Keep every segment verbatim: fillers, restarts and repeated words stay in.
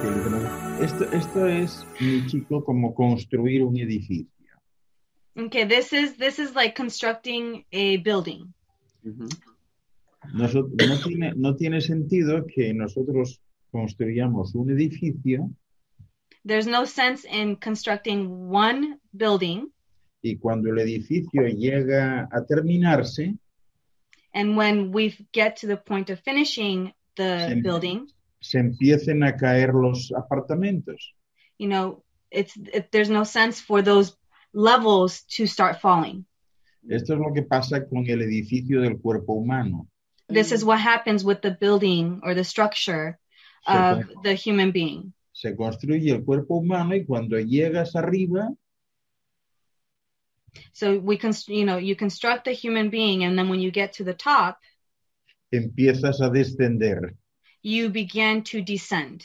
Esto, esto es, mi chico, como construir un edificio. Okay, this is this is like constructing a building. Mm-hmm. Nosotros, no, tiene, no tiene sentido que nosotros construyamos un edificio There's no sense in constructing one building, y cuando el edificio llega a terminarse, and when we get to the point of finishing the se, building, se empiecen a caer los apartamentos. you know, it's it, there's no sense for those levels to start falling. Esto es lo que pasa con el edificio del cuerpo humano. This is what happens with the building or the structure of Se, the human being. se construye el cuerpo humano y cuando llegas arriba, So we can, you know, you construct the human being, and then when you get to the top, empiezas a descender. you begin to descend.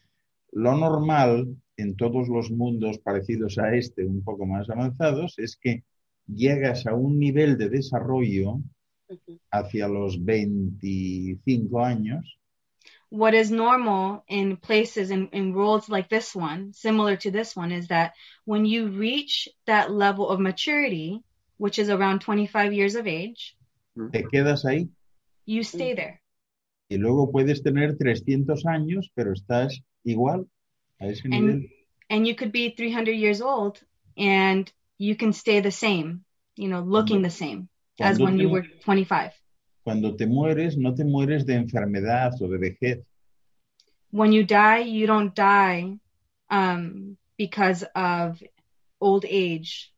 Lo normal en todos los mundos parecidos a este, un poco más avanzados, es que llegas a un nivel de desarrollo hacia los veinticinco años. What is normal in places in, in worlds like this one, similar to this one, is that when you reach that level of maturity, which is around twenty-five years of age, te quedas ahí. You stay there. Y luego puedes tener trescientos años, pero estás igual a ese nivel. And, and you could be three hundred years old and you can stay the same, you know, looking the same as when you were twenty-five. Cuando te mueres, no te mueres de enfermedad o de vejez. When you die, you don't die um, because of old age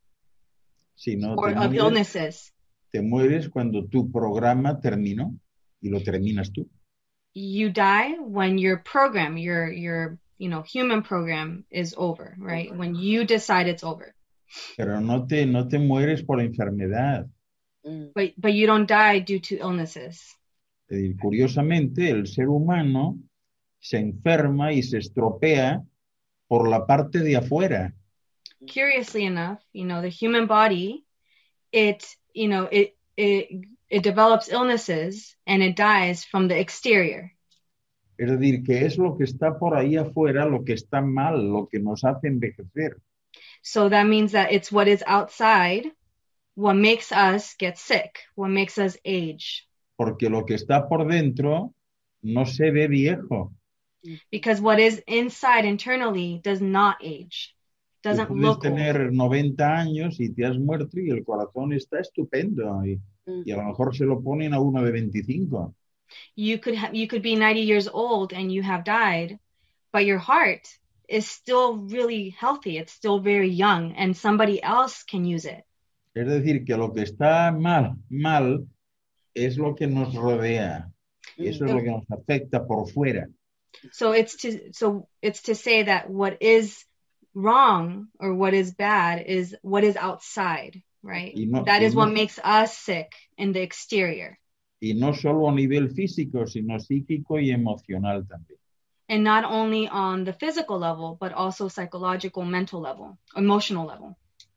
Sino or te of mueres, illnesses. Te mueres cuando tu programa terminó y lo terminas tú. You die when your program, your your you know human program is over, right? When you decide it's over. Pero no te no te mueres por enfermedad. But but you don't die due to illnesses. Eh, curiosamente, el ser humano se enferma y se estropea por la parte de afuera. Curiously enough, you know, the human body, it you know it it it develops illnesses and it dies from the exterior. Es decir, que es lo que está por ahí afuera, lo que está mal, lo que nos hace envejecer. So that means that it's what is outside, what makes us get sick, what makes us age. Porque lo que está por dentro no se ve viejo. Because what is inside internally does not age, doesn't Tú puedes look tener old. noventa años y te has muerto y el corazón está estupendo y, mm. y a lo mejor se lo ponen a uno de veinticinco. You could ha- you could be ninety years old and you have died, but your heart is still really healthy. It's still very young, and somebody else can use it. Es decir, que lo que está mal, mal es lo que nos rodea y eso es lo que nos afecta por fuera. So it's to so it's to say that what is wrong or what is bad is what is outside, right? No, that is no, what makes us sick in the exterior. Y no solo a nivel físico, sino psíquico y emocional también. And not only on the physical level, but also psychological, mental level, emotional level.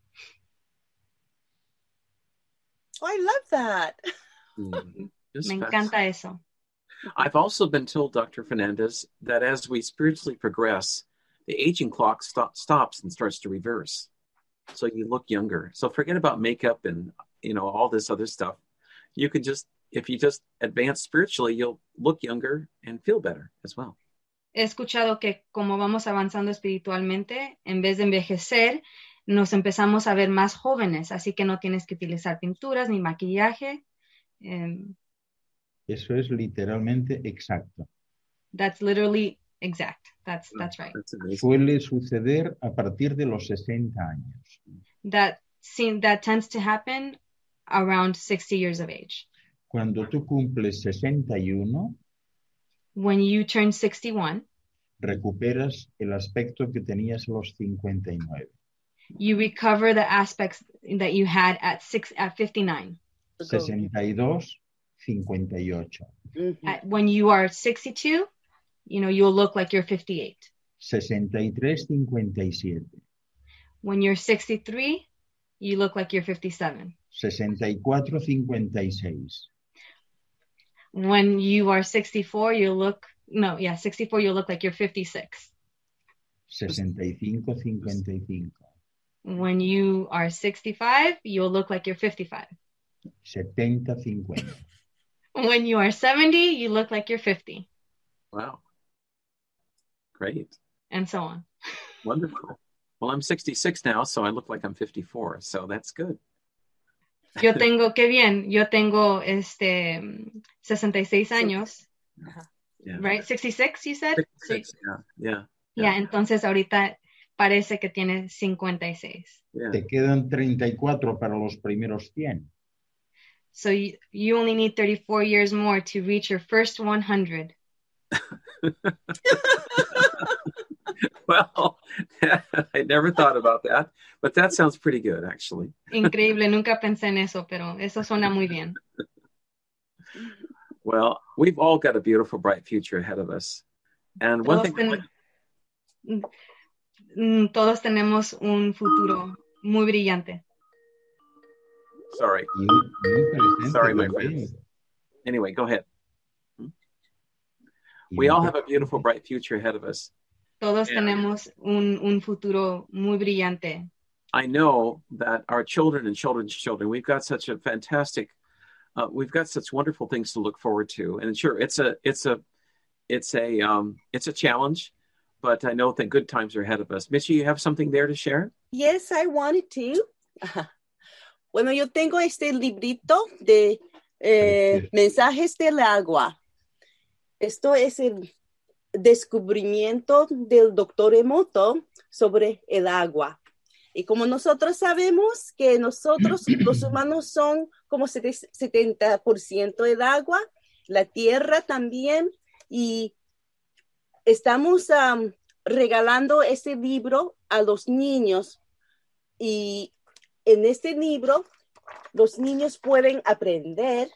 Oh, I love that. Mm, Me encanta eso. I've also been told, Doctor Fernandez, that as we spiritually progress, the aging clock stop, stops and starts to reverse. So you look younger. So forget about makeup and, you know, all this other stuff. You could just, if you just advance spiritually, you'll look younger and feel better as well. He escuchado que como vamos avanzando espiritualmente, en vez de envejecer, nos empezamos a ver más jóvenes, así que no tienes que utilizar pinturas ni maquillaje. Um, Eso es literalmente exacto. That's literally exact. That's that's right. Suele suceder a partir de los sesenta años. That seem, that tends to happen around sixty years of age. Cuando tú cumples sesenta y uno, when you turn sixty-one, recuperas el aspecto que tenías a los cincuenta y nueve. You recover the aspects that you had at six at fifty-nine. sesenta y dos, cincuenta y ocho. Mm-hmm. At, when you are sixty-two, you know, you'll look like you're fifty-eight. sesenta y tres, cincuenta y siete. When you're sixty-three, you look like you're fifty-seven. sesenta y cuatro, cincuenta y seis. When you are sixty-four, you look, no, yeah, sixty-four, you look like you're fifty-six. sesenta y cinco cincuenta y cinco. When you are sixty-five, you'll look like you're fifty-five. setenta cincuenta. When you are seventy, you look like you're fifty. Wow. Great. And so on. Wonderful. Well, I'm sixty-six now, so I look like I'm fifty-four. So that's good. Yo tengo, qué bien, yo tengo este sesenta y seis años. Yeah. Right? sixty-six, you said? sixty-six, yeah, yeah. Yeah, yeah, entonces ahorita parece que tiene cincuenta y seis. Yeah. Te quedan treinta y cuatro para los primeros cien. So you, you only need thirty-four years more to reach your first one hundred. Well, I never thought about that, but that sounds pretty good, actually. Increíble, nunca pensé en eso, pero eso suena muy bien. Well, we've all got a beautiful, bright future ahead of us. And one Todos, thing... ten, todos tenemos un futuro muy brillante. Sorry. Sorry, my friends. Anyway, go ahead. We all have a beautiful, bright future ahead of us. Todos Yeah. tenemos un, un futuro muy brillante. I know that our children and children's children, we've got such a fantastic, uh, we've got such wonderful things to look forward to. And sure, it's a, it's a, it's a, um, it's a challenge, but I know that good times are ahead of us. Mitchie, you have something there to share? Yes, I wanted to. Bueno, yo tengo este librito de eh, Mensajes del Agua. Esto es el descubrimiento del doctor Emoto sobre el agua. Y como nosotros sabemos que nosotros, los humanos, son como setenta por ciento del agua, la tierra también, y estamos um, regalando este libro a los niños. Y en este libro, los niños pueden aprender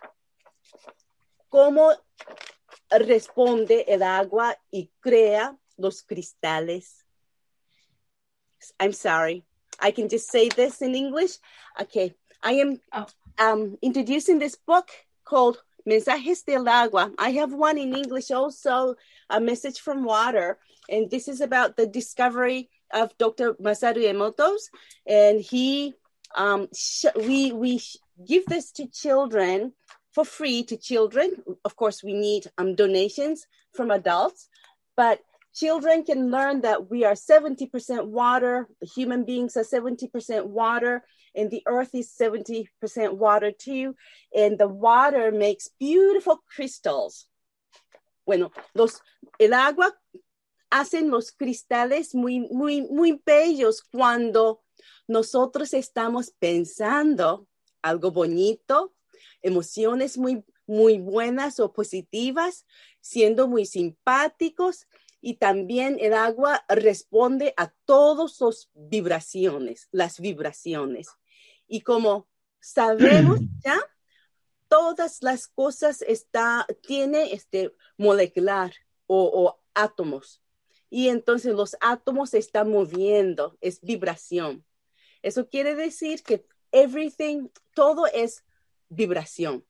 cómo responde el agua y crea los cristales. I'm sorry. I can just say this in English. Okay. I am Oh. um, introducing this book called Mensajes del Agua. I have one in English also, A Message from Water. And this is about the discovery of Doctor Masaru Emoto. And he, um, sh- we, we sh- give this to children for free to children. Of course, we need um, donations from adults, but children can learn that we are seventy percent water, human beings are seventy percent water, and the earth is seventy percent water too. And the water makes beautiful crystals. Bueno, los, el agua hacen los cristales muy, muy, muy bellos cuando nosotros estamos pensando algo bonito, emociones muy, muy buenas o positivas, siendo muy simpáticos, y también el agua responde a todas las vibraciones, las vibraciones. Y como sabemos ya, todas las cosas está, tiene este molecular o, o átomos. Y entonces los átomos se están moviendo, es vibración. Eso quiere decir que everything, todo es vibración.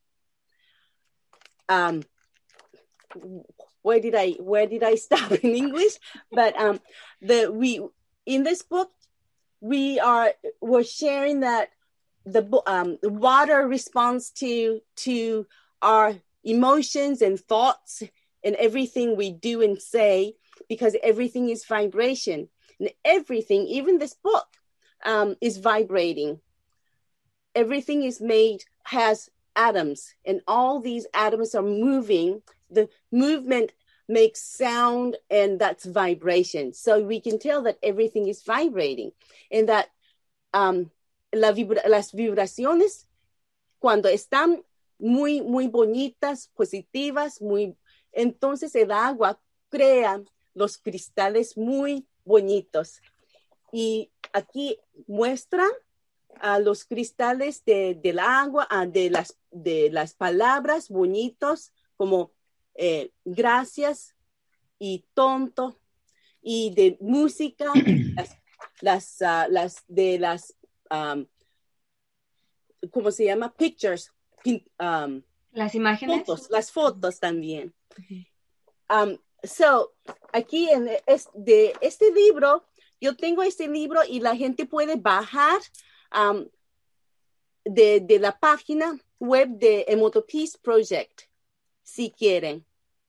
Um, where did I where did I stop in English? But um, the we in this book we are we're sharing that the um, water responds to to our emotions and thoughts and everything we do and say, because everything is vibration, and everything, even this book, um, is vibrating. Everything is made, has atoms, and all these atoms are moving. The movement makes sound, and that's vibration. So we can tell that everything is vibrating, and that um, la vibra- las vibraciones, cuando están muy, muy bonitas, positivas, muy, entonces el agua crea los cristales muy bonitos. Y aquí muestra a los cristales de, del agua, a de, las, de las palabras bonitos como eh, gracias y tonto, y de música, las, las, uh, las de las, um, ¿cómo se llama? Pictures, um, Las imágenes. fotos, las fotos también. Um, So, aquí en es, de este libro, yo tengo este libro y la gente puede bajar um, de, de la página web de Emoto Peace Project, si quieren.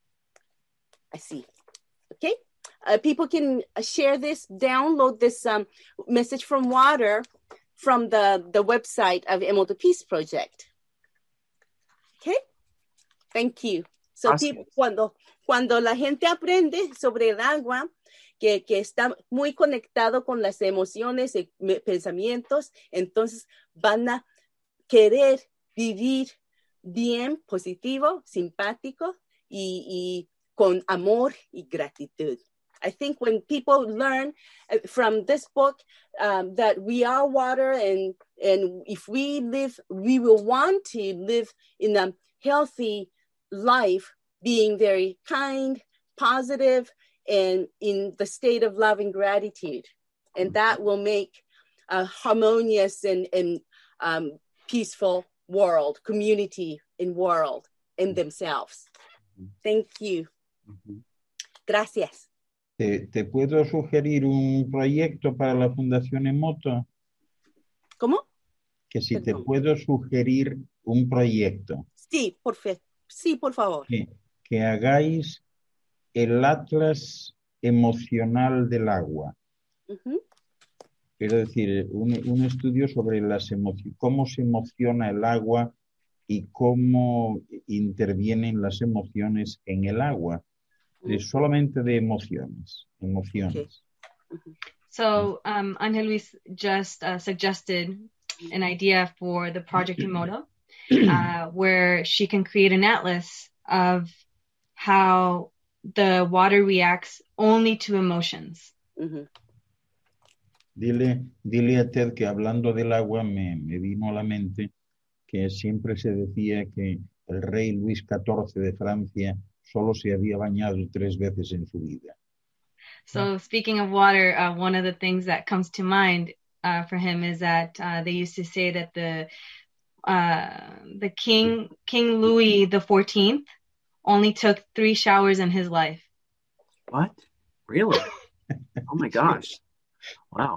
Así, okay? Uh, people can share this, download this um, message from water from the, the website of Emoto Peace Project. Okay? Thank you. So, Awesome. people, cuando, cuando la gente aprende sobre el agua, que, que está muy conectado con las emociones y pensamientos, entonces van a querer vivir bien, positivo, simpático y, y con amor y gratitud. I think when people learn from this book um, that we are water, and and if we live, we will want to live in a healthy life, being very kind, positive, and in the state of love and gratitude. And that will make a harmonious and, and um, peaceful world, community and world in themselves. Thank you. Gracias. ¿Te, te puedo sugerir un proyecto para la Fundación Emoto? ¿Cómo? Que si Perdón. te puedo sugerir un proyecto. Sí, por, fe, sí, por favor. Que, que hagáis el Atlas Emocional del Agua. Uh-huh. Quiero decir, un, un estudio sobre las emociones, cómo se emociona el agua y cómo intervienen las emociones en el agua. De, solamente de emociones, emociones. Okay. So um, Ángel Luis just uh, suggested an idea for the Project Emoto, uh, where she can create an atlas of how the water reacts only to emotions. Uh-huh. Dile, dile a Ted que hablando del agua me, me vino a la mente que siempre se decía que el rey Luis catorce de Francia solo se había bañado tres veces en su vida. So speaking of water, uh, one of the things that comes to mind uh, for him is that uh, they used to say that the uh, the King King Louis the fourteenth only took three showers in his life. What? Really? Oh my gosh! Wow.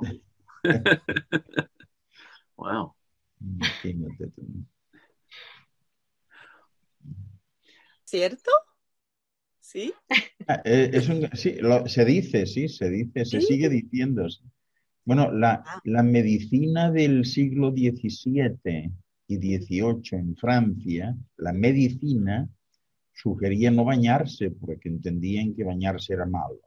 Wow. ¿Cierto? ¿Sí? Ah, eh, es un, sí, lo, se dice, sí, se dice, se ¿Sí? sigue diciendo. Bueno, la, Ah. la medicina del siglo diecisiete y dieciocho en Francia, la medicina sugería no bañarse porque entendían que bañarse era malo.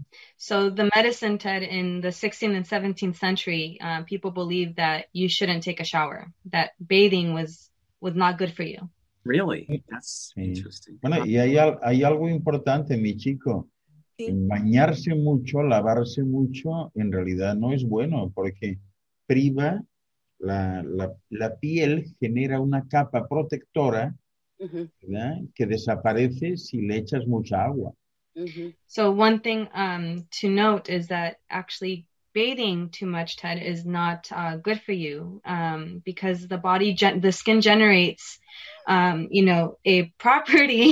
So the medicine, Ted, in the sixteenth and seventeenth century, uh, people believed that you shouldn't take a shower, that bathing was was not good for you. Really? That's Sí. interesting. Bueno, y hay, al- hay algo importante, mi chico. Sí. Bañarse mucho, lavarse mucho, en realidad no es bueno porque priva, la, la, la piel genera una capa protectora, Uh-huh. ¿verdad?, que desaparece si le echas mucha agua. Uh-huh. So one thing um, to note is that actually bathing too much, Ted, is not uh, good for you um, because the body, gen- the skin generates, um, you know, a property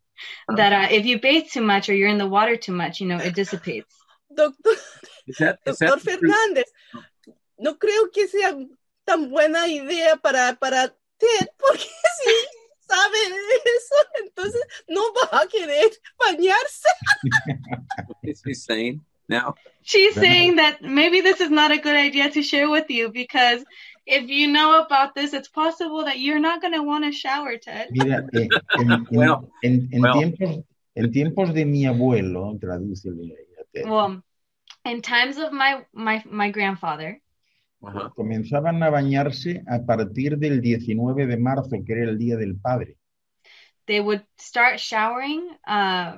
that uh, if you bathe too much or you're in the water too much, you know, it dissipates. Doctor, Is that, is Doctor that Fernández, no creo que sea tan buena idea para, para Ted, porque si sabe eso, entonces no va a querer bañarse. what is he saying now? She's Bueno. saying that maybe this is not a good idea to share with you because if you know about this, it's possible that you're not going to want to shower, Ted. Mira, eh, en, en- Well, en- en well. tiempos, en tiempos de mi abuelo, tradúcele ahí a Ted, Well, in times of my my my grandfather, Uh-huh. comenzaban a bañarse a partir del diecinueve de marzo, que era el Día del Padre. they would start showering uh,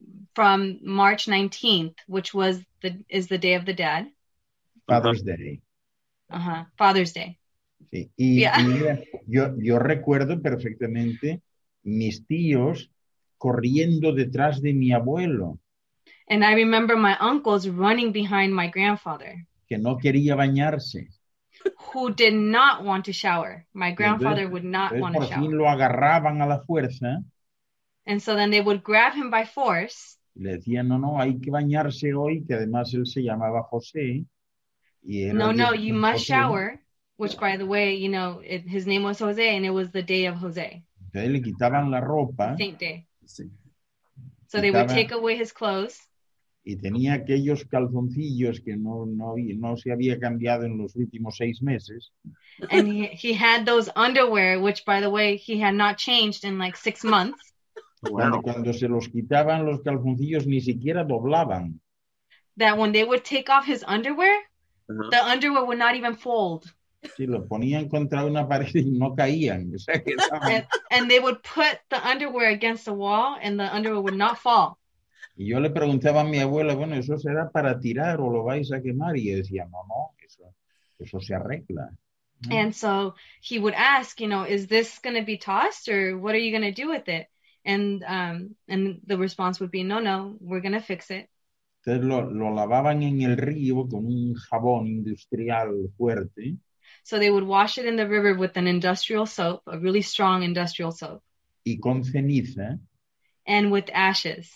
from March nineteenth, which was the is the Day of the Dad, Father's Day. uh-huh, Father's Day. Sí. Y, Yeah. y mira, yo, yo recuerdo perfectamente mis tíos corriendo detrás de mi abuelo, And I remember my uncles running behind my grandfather, que no quería bañarse. who did not want to shower. My Y grandfather entonces- would not entonces want to por fin shower. lo agarraban a la fuerza And so then they would grab him by force, Le decían, no, no, hay que bañarse hoy, que además él se llamaba José. Y era No, el día no, de you San must José. shower, which by the way, you know, it, his name was Jose and it was the day of Jose, Entonces le quitaban la ropa, saint day. Sí. So they would quitaban, take away his clothes y tenía aquellos calzoncillos que no, no, no se había cambiado en los últimos seis meses. and he, he had those underwear, which by the way, he had not changed in like six months. Cuando, Wow. cuando se los quitaban los calzoncillos ni siquiera doblaban. That when they would take off his underwear, Uh-huh. the underwear would not even fold. Sí, lo ponían contra una pared y no caían. O sea, que estaban- And, and they would put the underwear against the wall and the underwear would not fall. Y yo le preguntaba a mi abuela, bueno, ¿eso será para tirar o lo vais a quemar? Y ella decía, no, no, eso, eso se arregla. And so he would ask, you know, is this going to be tossed or what are you going to do with it? And um, and the response would be, no, no, we're going to fix it. Entonces lo, lo lavaban en el río con un jabón industrial fuerte So they would wash it in the river with an industrial soap, a really strong industrial soap, y con ceniza, and with ashes.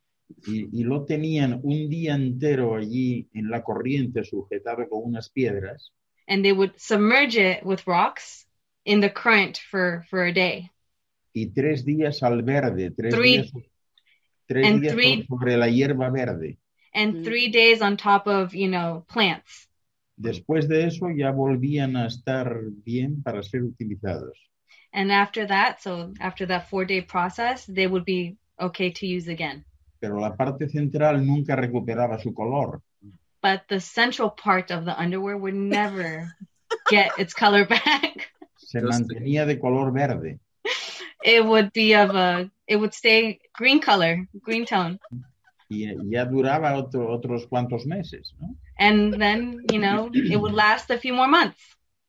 y, y lo tenían un día entero allí en la corriente sujetado con unas piedras, And they would submerge it with rocks in the current for, for a day. y tres días al verde, tres Three- días, tres and días three- sobre la hierba verde. And Mhm. three days on top of, you know, plants. Después de eso ya volvían a estar bien para ser utilizados. And after that, so after that four day process, they would be okay to use again. Pero la parte central nunca recuperaba su color. But the central part of the underwear would never get its color back. Se Just- mantenía de color verde. It would be of a, it would stay green color, green tone. Y ya duraba otro, otros cuantos meses, ¿no? And then, you know, it would last a few more months.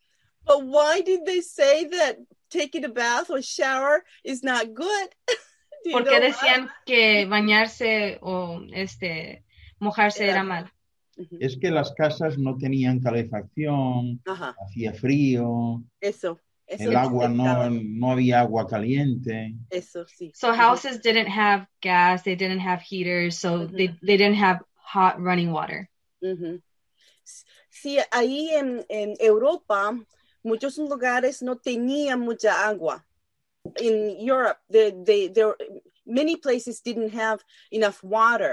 But why did they say that taking a bath or shower is not good? Do you Porque know why? decían que bañarse o este mojarse era mal. Ujú. Es que las casas no tenían calefacción, Ajá, hacía frío, eso. Eso el agua necesitaba. no, no había agua caliente. Eso sí. So houses didn't have gas, they didn't have heaters, so Mhm. they, they didn't have hot running water. Ujú. Sí, ahí en, en Europa, muchos lugares no tenían mucha agua. In Europe, they, they, there, many places didn't have enough water.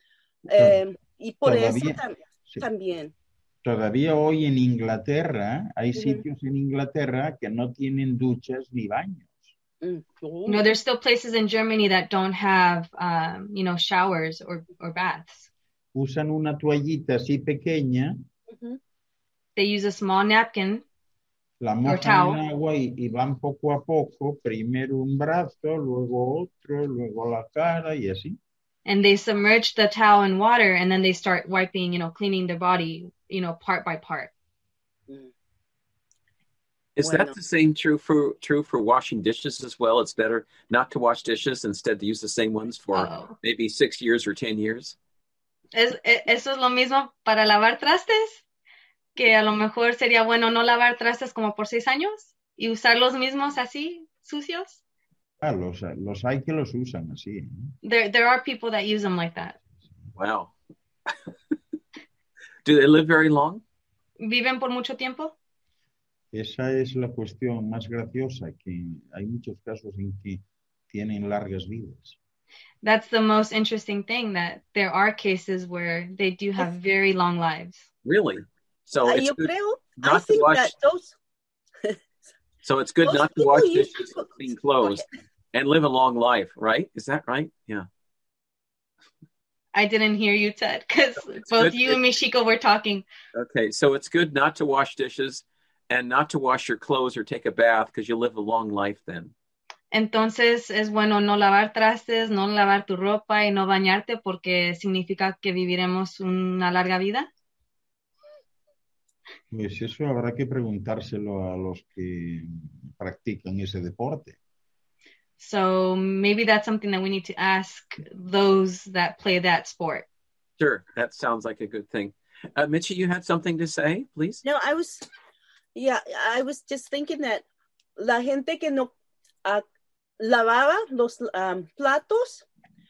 Eh, y por Todavía- eso tam- Sí. también. Todavía hoy en Inglaterra hay Ujú. sitios en Inglaterra que no tienen duchas ni baños. Mm. You know, there's still places in Germany that don't have, um, you know, showers or, or baths. Usan una toallita así pequeña, Ujú. They use a small napkin la mojan towel. en agua y, y van poco a poco, primero un brazo, luego otro, luego la cara y así. and they submerge the towel in water and then they start wiping, you know, cleaning their body, you know, part by part. Mm. Is Bueno. that the same true for true for washing dishes as well? It's better not to wash dishes, instead to use the same ones for Oh. maybe six years or ten years. Es, e- eso es lo mismo para lavar trastes, que a lo mejor sería bueno no lavar trastes como por seis años y usar los mismos así, sucios. Ah, los, los hay que los usan así. ¿eh? There, there are people that use them like that. Wow. Do they live very long? ¿Viven por mucho tiempo? Esa es la cuestión más graciosa, que hay muchos casos en que tienen largas vidas. That's the most interesting thing, that there are cases where they do have very long lives. Really? So Ah, it's yo good creo, I not to think wash. that those, So it's good those not to people wash use- dishes and clean clothes and live a long life, right? Is that right? Yeah. I didn't hear you, Ted, because It's both good. you and Michiko were talking. Okay. So it's good not to wash dishes and not to wash your clothes or take a bath, because you'll live a long life then. Entonces es bueno no lavar trastes, no lavar tu ropa y no bañarte, porque significa que viviremos una larga vida. Pues eso habrá que preguntárselo a los que practican ese deporte. So maybe that's something that we need to ask those that play that sport. Sure. That sounds like a good thing. Uh, Mitchie, you had something to say, please? No, I was, yeah, I was just thinking that la gente que no uh, lavaba los um, platos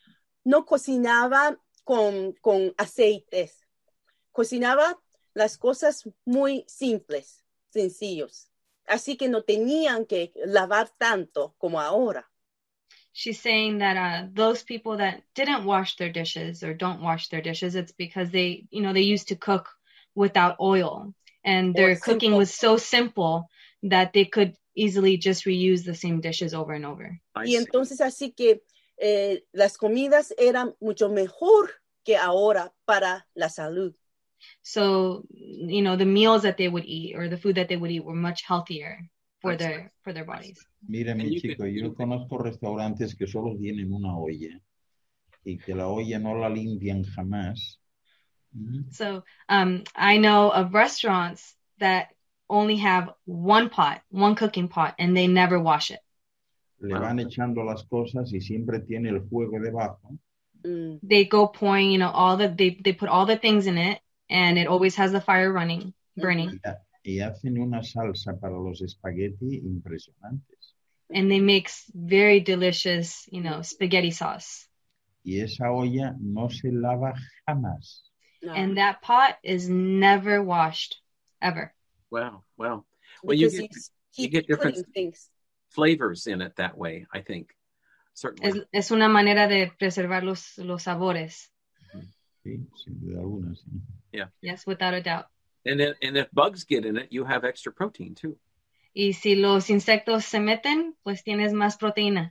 no cocinaba con, con aceites. Cocinaba las cosas muy simples, sencillos. Así que no tenían que lavar tanto como ahora. She's saying that uh, those people that didn't wash their dishes or don't wash their dishes, it's because they, you know, they used to cook without oil, and their Or cooking simple. was so simple that they could easily just reuse the same dishes over and over. I Y see. entonces así que eh, las comidas eran mucho mejor que ahora para la salud. So, you know, the meals that they would eat or the food that they would eat were much healthier for I see. their for their bodies. Mira, And mi you chico, could- yo you could- conozco restaurantes que solo tienen una olla y que la olla no la limpian jamás. ¿Mm? So, um, I know of restaurants that only have one pot, one cooking pot, and they never wash it. Le Wow. van echando las cosas y siempre tiene el fuego debajo. Mm. They go pouring, you know, all the they they put all the things in it, and it always has the fire running, burning, Y, ha- y hacen una salsa para los espagueti impresionantes. and they make s- very delicious, you know, spaghetti sauce. Y esa olla no se lava jamás. No, And that pot is never washed, ever. Wow, wow. Well, you because get, he's, you keep get different putting things. flavors in it that way, I think. Certainly. Es, es una manera de preservar los, los sabores. Sí, sin duda alguna, sí. Yes, without a doubt. And then, and if bugs get in it, you have extra protein too. Y si los insectos se meten, pues tienes más proteína.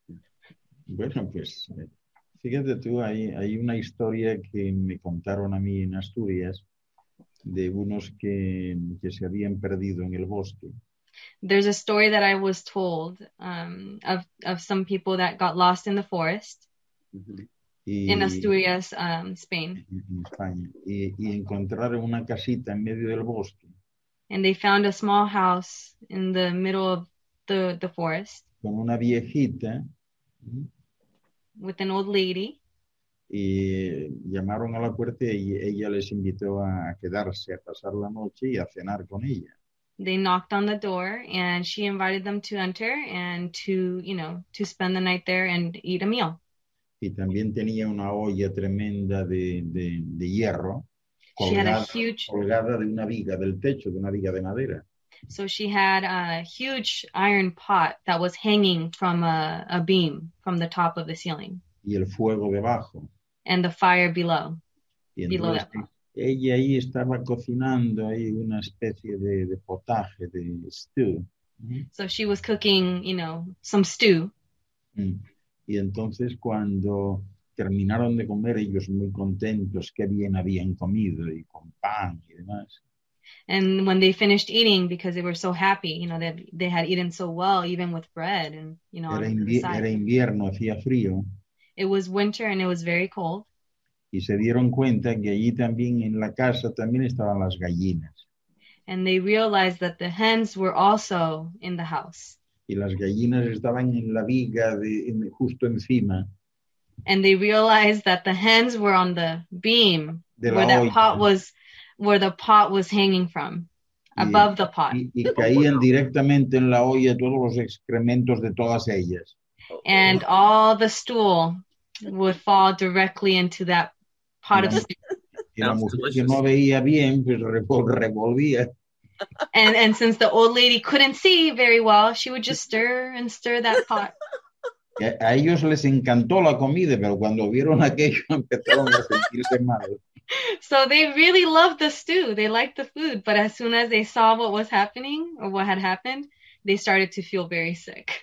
Bueno, pues eh, fíjate tú, hay, hay una historia que me contaron a mí en Asturias de unos que, que se habían perdido en el bosque. There's a story that I was told um, of, of some people that got lost in the forest Mhm. Y, in Asturias, um, Spain. en España, y, y encontraron una casita en medio del bosque And they found a small house in the middle of the, the forest con una viejita, ¿m? with an old lady. y llamaron a la puerta y ella les invitó a quedarse, a pasar la noche y a cenar con ella. They knocked on the door and she invited them to enter and to, you know, to spend the night there and eat a meal. Y también tenía una olla tremenda de, de, de hierro She had a colgada, huge, colgada de una viga del techo, de una viga de madera. so she had a huge iron pot that was hanging from a, a beam from the top of the ceiling Y el fuego debajo. and the fire below. Y Below entonces that pot. ella ahí estaba cocinando ahí una especie de, de potaje, de stew. ¿Mm? So she was cooking, you know, some stew. Mm. Y entonces cuando terminaron de comer, ellos muy contentos, qué bien habían comido y con pan y demás. And when they finished eating, because they were so happy, you know, that they had eaten so well, even with bread and, you know, Era, on the invi- side. era invierno, hacía frío, It was winter and it was very cold. y se dieron cuenta que allí también en la casa también estaban las gallinas. And they realized that the hens were also in the house. Y las gallinas estaban en la viga de, en- justo encima And they realized that the hens were on the beam de where la that olla. pot was, where the pot was hanging from, Y- above the pot. Y, y caían directamente en la olla todos los excrementos de todas ellas. And all the stool would fall directly into that pot of Yeah. stew. Y la Sounds mujer que delicious. no veía bien, pues revol- revolvía. And and since the old lady couldn't see very well, she would just stir and stir that pot. Y A, a ellos les encantó la comida, pero cuando vieron aquello empezaron a sentirse mal. So they really loved the stew. They liked the food, but as soon as they saw what was happening or what had happened, they started to feel very sick.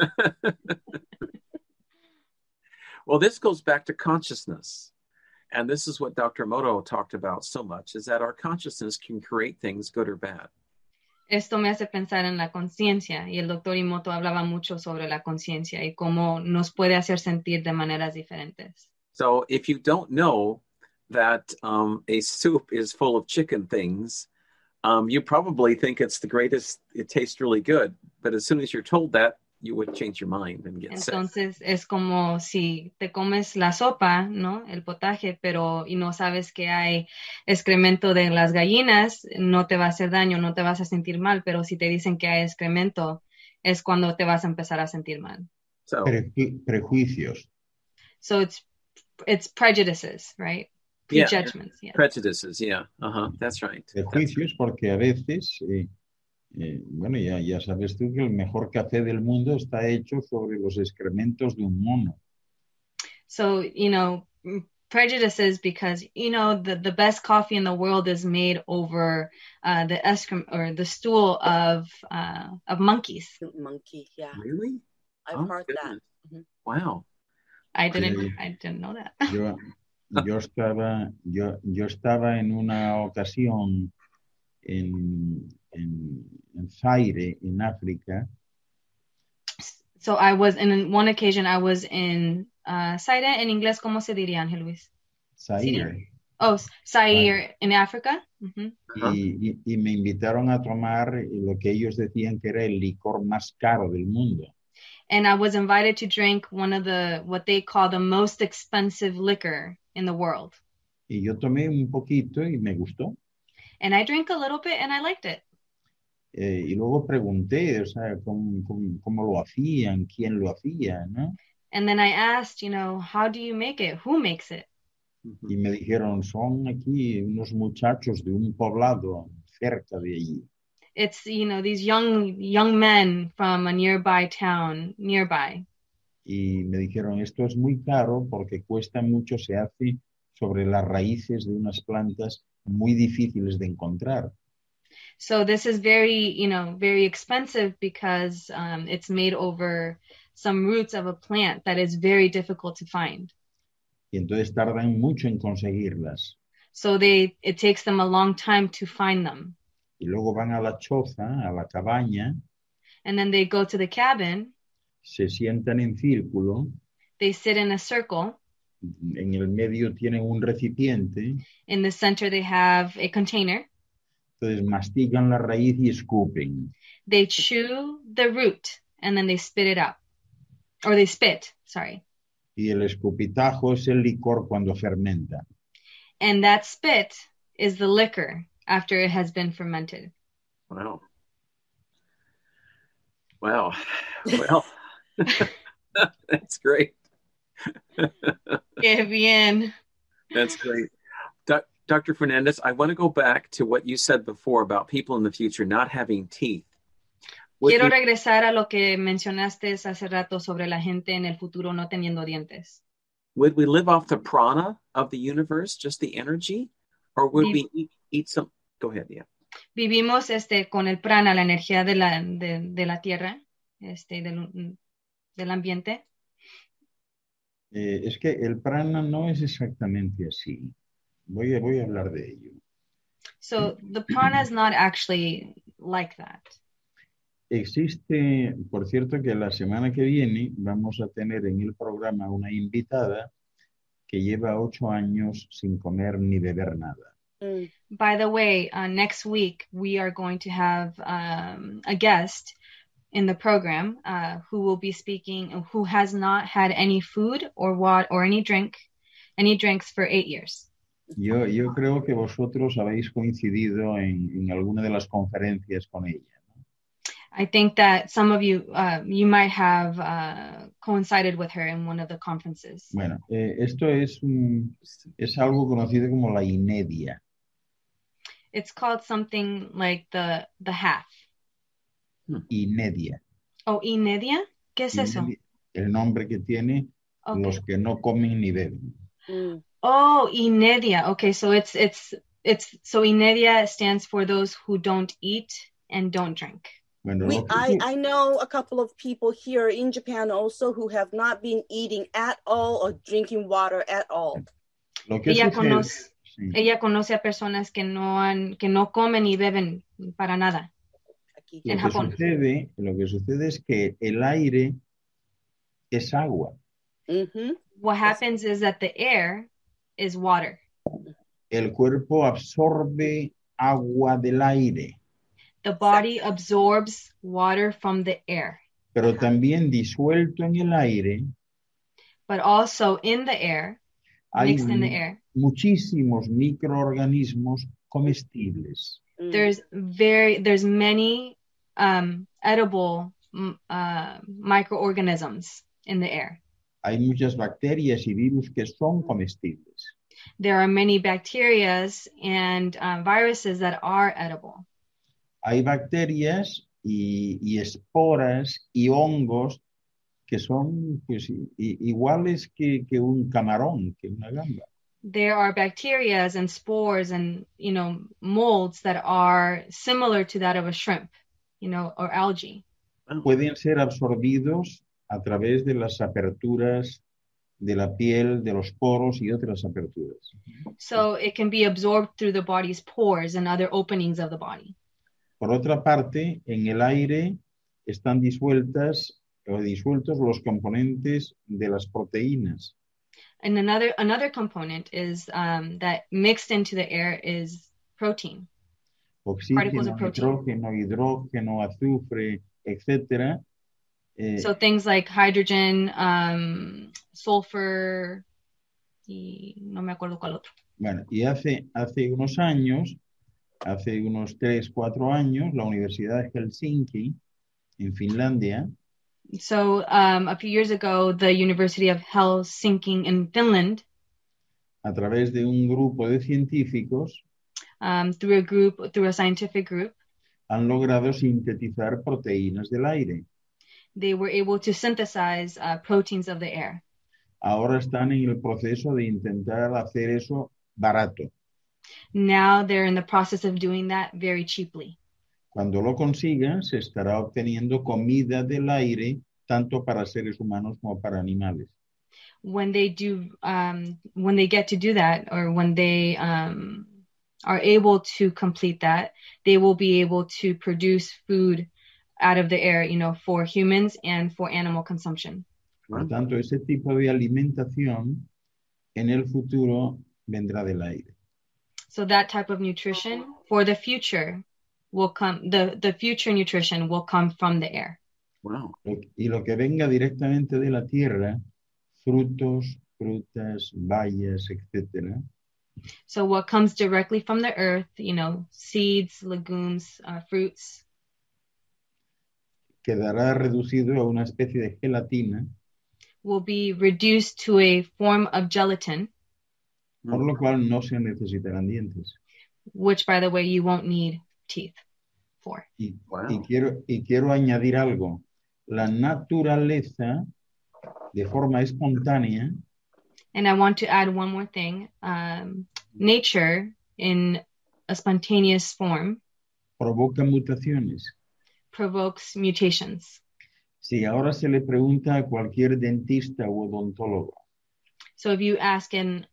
Well, this goes back to consciousness. And this is what Doctor Moto talked about so much, is that our consciousness can create things good or bad. Esto me hace pensar en la conciencia, y el doctor Emoto hablaba mucho sobre la conciencia y cómo nos puede hacer sentir de maneras diferentes. So if you don't know that um, a soup is full of chicken things, um, you probably think it's the greatest, it tastes really good. But as soon as you're told that, you would change your mind and get sick. Entonces es como si te comes la sopa, ¿no? El potaje, pero y no sabes que hay excremento de las gallinas, no te va a hacer daño, no te vas a sentir mal, pero si te dicen que hay excremento, es cuando te vas a empezar a sentir mal. So, Preju- prejuicios. So it's it's prejudices, right? Yeah, Prejudgments, yeah. prejudices, yeah. Uh-huh, that's right. De juicios, porque a veces, eh, eh, bueno, ya, ya sabes tú que el mejor café del mundo está hecho sobre los excrementos de un mono. So, you know, prejudices because, you know, the, the best coffee in the world is made over uh, the excrement or the stool of uh, of monkeys. Monkey, yeah. Really? I've Oh, heard goodness. that. Mm-hmm. Wow. I didn't, Sí. I didn't know that. Yo, yo, estaba, yo, yo estaba en una ocasión en, en, en Zaire, en África. So I was, in one occasion, I was in uh, Zaire, en inglés, ¿cómo se diría, Ángel Luis? Zaire. Oh, Zaire, in Africa. Mm-hmm. Uh-huh. Y, y, y me invitaron a tomar lo que ellos decían que era el licor más caro del mundo. And I was invited to drink one of the, what they call the most expensive liquor in the world. Y yo tomé un poquito y me gustó. And I drank a little bit and I liked it. Eh, y luego pregunté, o sea, cómo, cómo, cómo lo hacían, quién lo hacía, ¿no? And then I asked, you know, how do you make it? Who makes it? Y me dijeron, son aquí unos muchachos de un poblado cerca de allí. It's, you know, these young young men from a nearby town, nearby. Y me dijeron, esto es muy caro porque cuesta mucho, se hace sobre las raíces de unas plantas muy difíciles de encontrar. So this is very, you know, very expensive because um, it's made over some roots of a plant that is very difficult to find. Y entonces tardan mucho en conseguirlas. So they, it takes them a long time to find them. Y luego van a la choza, a la cabaña, And then they go to the cabin, se sientan en círculo, they sit in a circle. en el medio tienen un recipiente, In the center, they have a container. entonces mastican la raíz y escupen. They chew the root and then they spit it out. Or they spit, sorry. Y el escupitajo es el licor cuando fermenta. And that spit is the liquor after it has been fermented. Wow. Wow. Well, that's great. Qué bien. That's great. Doc- Doctor Fernandez, I want to go back to what you said before about people in the future not having teeth. Would Quiero we, regresar a lo que mencionaste hace rato sobre la gente en el futuro no teniendo dientes. would we live off the prana of the universe, just the energy? Or would Vi- we eat, eat some? Go ahead, yeah. Vivimos este, con el prana, la energía de la, de, de la tierra, este, del, del ambiente. Eh, es que el prana no es exactamente así. Voy a, voy a hablar de ello. So the prana is not actually like that. Existe, por cierto, que la semana que viene vamos a tener en el programa una invitada que lleva ocho años sin comer ni beber nada. Mm. By the way, uh, next week we are going to have um, a guest in the program uh, who will be speaking, who has not had any food or water or any drink, any drinks for eight years. Yo, yo creo que vosotros habéis coincidido en, en alguna de las conferencias con ella. I think that some of you, uh, you might have uh, coincided with her in one of the conferences. Bueno, eh, esto es, un, es algo conocido como la inedia. It's called something like the the half. Inedia. Oh, inedia? ¿Qué es eso? Inedia, el nombre que tiene Okay. los que no comen ni beben. Mm. Oh, inedia. Okay, so it's it's it's so inedia stands for those who don't eat and don't drink. Bueno, We, lo que I, tú- I know a couple of people here in Japan also who have not been eating at all or drinking water at all. lo que Ella sucede- conoce, sí. ella conoce a personas que no han, que no comen ni beben para nada. Aquí. Lo en que Japón. sucede, lo que sucede es que el aire es agua. Mhm. What happens is that the air is water. El cuerpo absorbe agua del aire, The body absorbs water from the air, pero también disuelto en el aire but also in the air, hay mixed in the air, muchísimos microorganismos comestibles. Mm. there's very there's many um, edible mm, uh, microorganisms in the air. hay muchas bacterias y virus que son comestibles. There are many bacteria and uh, viruses that are edible. Hay bacterias y, y esporas y hongos que son pues, i- iguales que, que un camarón, que una gamba. There are bacteria and spores and, you know, molds that are similar to that of a shrimp, you know, or algae. Wow. Pueden ser absorbidos a través de las aperturas de la piel, de los poros y otras aperturas. So it can be absorbed through the body's pores and other openings of the body. Por otra parte, en el aire están disueltas o disueltos los componentes de las proteínas. And another another component is um, that mixed into the air is protein. Particles Oxígeno, of protein. nitrógeno, hidrógeno, azufre, etcétera. Eh, So things like hydrogen, um, sulfur, y no me acuerdo cuál otro. bueno, y hace, hace unos años, hace unos tres, cuatro años, la Universidad de Helsinki, en Finlandia, So um, a few years ago, the University of Helsinki in Finland, a través de un grupo de científicos, um, through a group, through a scientific group, han logrado sintetizar proteínas del aire. they were able to synthesize uh, proteins of the air. Ahora están en el proceso de intentar hacer eso barato. Now they're in the process of doing that very cheaply. Cuando lo consigan, se estará obteniendo comida del aire, tanto para seres humanos como para animales. When they do, um, when they get to do that, or when they um, are able to complete that, they will be able to produce food out of the air, you know, for humans and for animal consumption. Por tanto, ese tipo de alimentación en el futuro vendrá del aire. So that type of nutrition for the future will come, the, the future nutrition will come from the air. Wow. Lo- Y lo que venga directamente de la tierra, frutos, frutas, bayas, etcétera, So what comes directly from the earth, you know, seeds, legumes, uh, fruits, quedará reducido a una especie de gelatina, will be reduced to a form of gelatin, por lo cual no se necesitarán dientes. which, by the way, you won't need teeth for. Y, Wow. y quiero, y quiero añadir algo. La naturaleza, de forma espontánea, And I want to add one more thing. Um, nature, in a spontaneous form, provoca mutaciones. provokes mutations. Si ahora se le pregunta a cualquier dentista u odontólogo, So if you ask an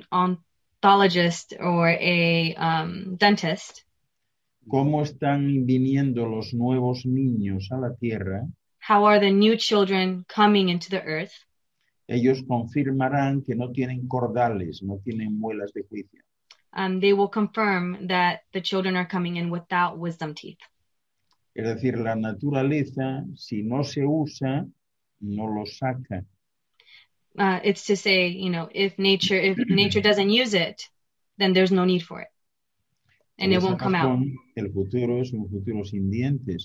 ontologist or a um, dentist, ¿cómo están viniendo los nuevos niños a la Tierra? how are the new children coming into the earth? Ellos confirmarán que no tienen cordales, no tienen muelas de juicio. Um, they will confirm that the children are coming in without wisdom teeth. Es decir, la naturaleza, si no se usa, no lo saca. Uh, it's to say, you know, if nature if nature doesn't use it, then there's no need for it, and Por it esa won't come out. razón, el futuro es un futuro sin dientes.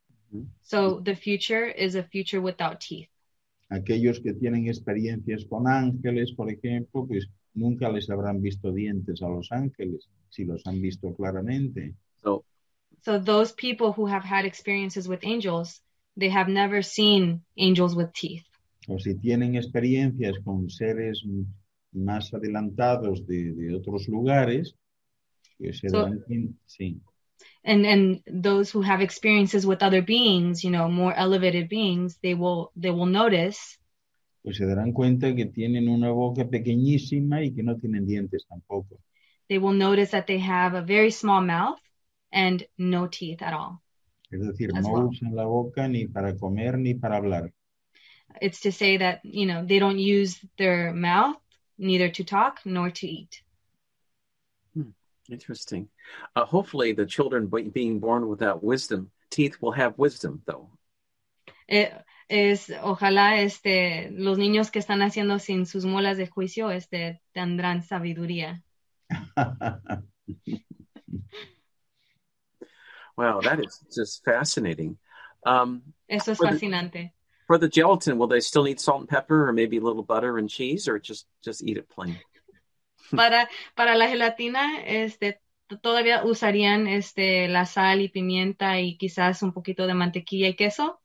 So the future is a future without teeth. Aquellos que tienen experiencias con ángeles, por ejemplo, pues nunca les habrán visto dientes a los ángeles, si los han visto claramente. So, So those people who have had experiences with angels, they have never seen angels with teeth. O si tienen experiencias con seres m- más adelantados de, de otros lugares, pues se So- darán cuenta, sí, And and those who have experiences with other beings, you know, more elevated beings, they will they will notice pues se darán cuenta que tienen una boca pequeñísima y que no tienen dientes tampoco. they will notice that they have a very small mouth and no teeth at all. Es decir, As no well. usan la boca ni para comer ni para hablar. It's to say that, you know, they don't use their mouth neither to talk nor to eat. interesting. Uh, hopefully, the children be- being born without wisdom teeth will have wisdom, though. Eh, es ojalá este los niños que están haciendo sin sus muelas de juicio este tendrán sabiduría. Wow, that is just fascinating. Um, Eso es For the- fascinante. For the gelatin, will they still need salt and pepper or maybe a little butter and cheese, or just, just eat it plain? Para, para la gelatina, este, todavía usarían este, la sal y pimienta y quizás un poquito de mantequilla y queso.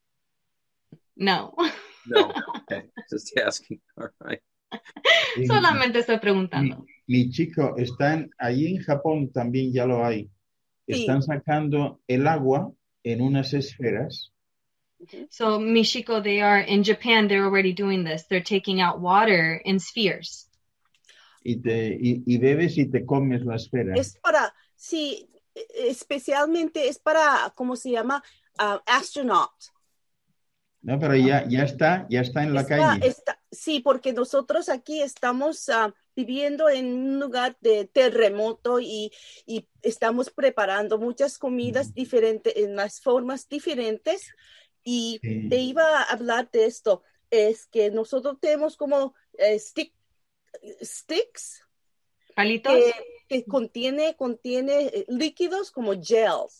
No. No. Okay. Just asking. All right. Solamente estoy preguntando. Mi, mi chico, están allí en Japón también ya lo hay. Sí. Están sacando el agua en unas esferas. So, Michiko, they are in Japan, they're already doing this. They're taking out water in spheres. Y, te, y, y bebes y te comes la esfera. Es para, sí, especialmente es para, ¿cómo se llama? Uh, astronaut. No, pero ya, ya está, ya está en la Está, calle. está, sí, porque nosotros aquí estamos uh, viviendo en un lugar de terremoto y, y estamos preparando muchas comidas diferentes, en las formas diferentes. Y Sí. te iba a hablar de esto, es que nosotros tenemos como eh, stick, sticks ¿Palitos? que, que contiene, contiene líquidos como gels,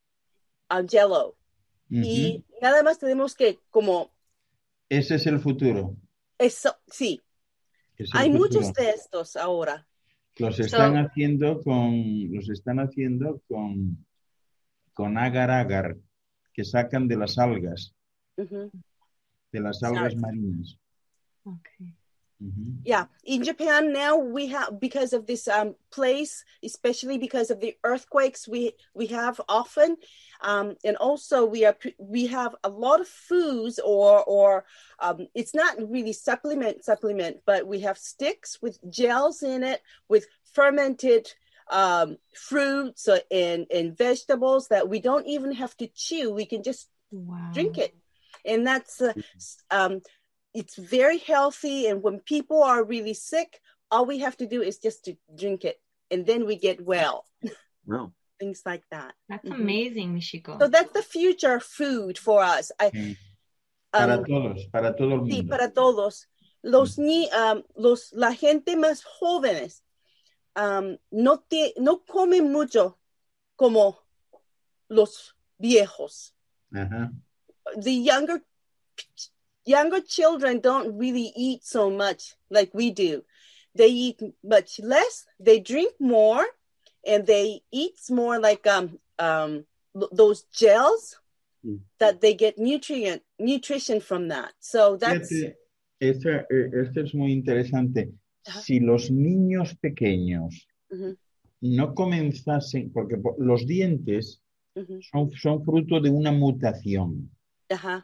uh, jello. Uh-huh. Y nada más tenemos que como... Ese es el futuro. Eso, sí. Es el Hay futuro. muchos de estos ahora. Los están So- haciendo con, los están haciendo con, con agar agar, que sacan de las algas, Uh-huh. de las algas Sorry. marinas. Okay. Uh-huh. Yeah, in Japan now we have, because of this um, place, especially because of the earthquakes we we have often, um, and also we are we have a lot of foods or or um, it's not really supplement supplement, but we have sticks with gels in it with fermented um, fruits and and vegetables that we don't even have to chew. We can just Wow. drink it, and that's uh, um, it's very healthy. And when people are really sick, all we have to do is just to drink it, and then we get well. Wow. Things like that. That's Mhm. amazing, Michiko. So that's the future food for us. I, Sí. Para um, todos, para todo el mundo. sí, para todos. Los ni, um, los la gente más jóvenes um, no te, no comen mucho como los viejos. Ajá. The younger younger children don't really eat so much like we do. They eat much less, they drink more, and they eat more like um um those gels Mm. that they get nutrient nutrition from that. So that's Fíjate, esto, eh, esto es muy interesante. Ajá. Si los niños pequeños Mhm, no comenzasen, porque po- los dientes mhm, son, son fruto de una mutación. uh-huh.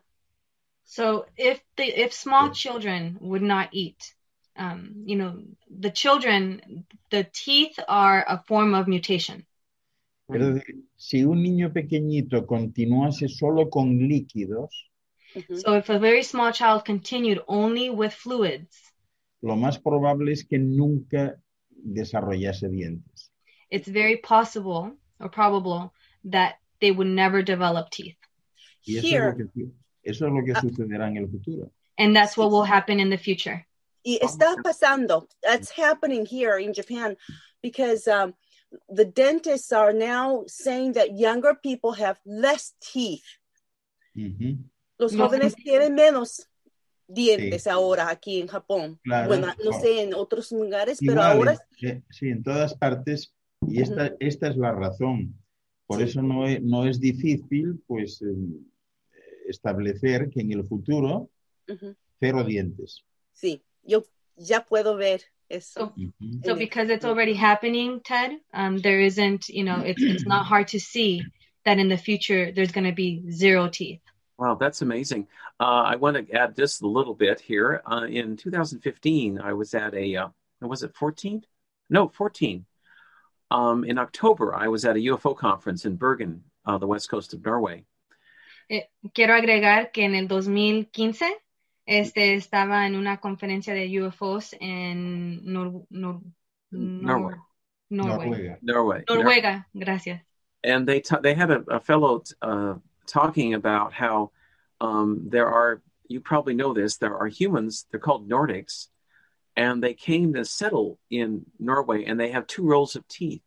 So if the if small children would not eat, um, you know, the children, the teeth are a form of mutation. Es decir, si un niño pequeñito continuase solo con líquidos, Mhm. So if a very small child continued only with fluids, lo más probable es que nunca desarrollase dientes. it's very possible or probable that they would never develop teeth. Y eso es Here, lo que, eso es lo que Ah. sucederá en el futuro. And that's what will happen in the future. y está pasando. That's happening here in Japan because um, the dentists are now saying that younger people have less teeth. Ujú. Los No. jóvenes tienen menos dientes ahora aquí en Japón. Claro. Bueno, no sé en otros lugares, pero Igual, ahora eh, sí, en todas partes, y esta, esta es la razón. Por Sí. eso no es, no es difícil, pues, eh, establecer que en el futuro, ujú, cero dientes. sí, yo ya puedo ver eso. Ujú. So because it's already happening, Ted, um, there isn't, you know, it's it's not hard to see that in the future there's going to be zero teeth. Wow, that's amazing. Uh, I want to add just a little bit here. Uh, in two thousand fifteen, I was at a, uh, was it fourteen? No, fourteen. Um, in October, I was at a U F O conference in Bergen, uh, the west coast of Norway. Eh, quiero agregar que en el dos mil quince este, estaba en una conferencia de U F Os en Nor Nor Norway. Norway. Noruega. Norway. Noruega, gracias. And they ta- they had a, a fellow uh, talking about how um, there are, you probably know this, there are humans, they're called Nordics, and they came to settle in Norway, and they have two rows of teeth.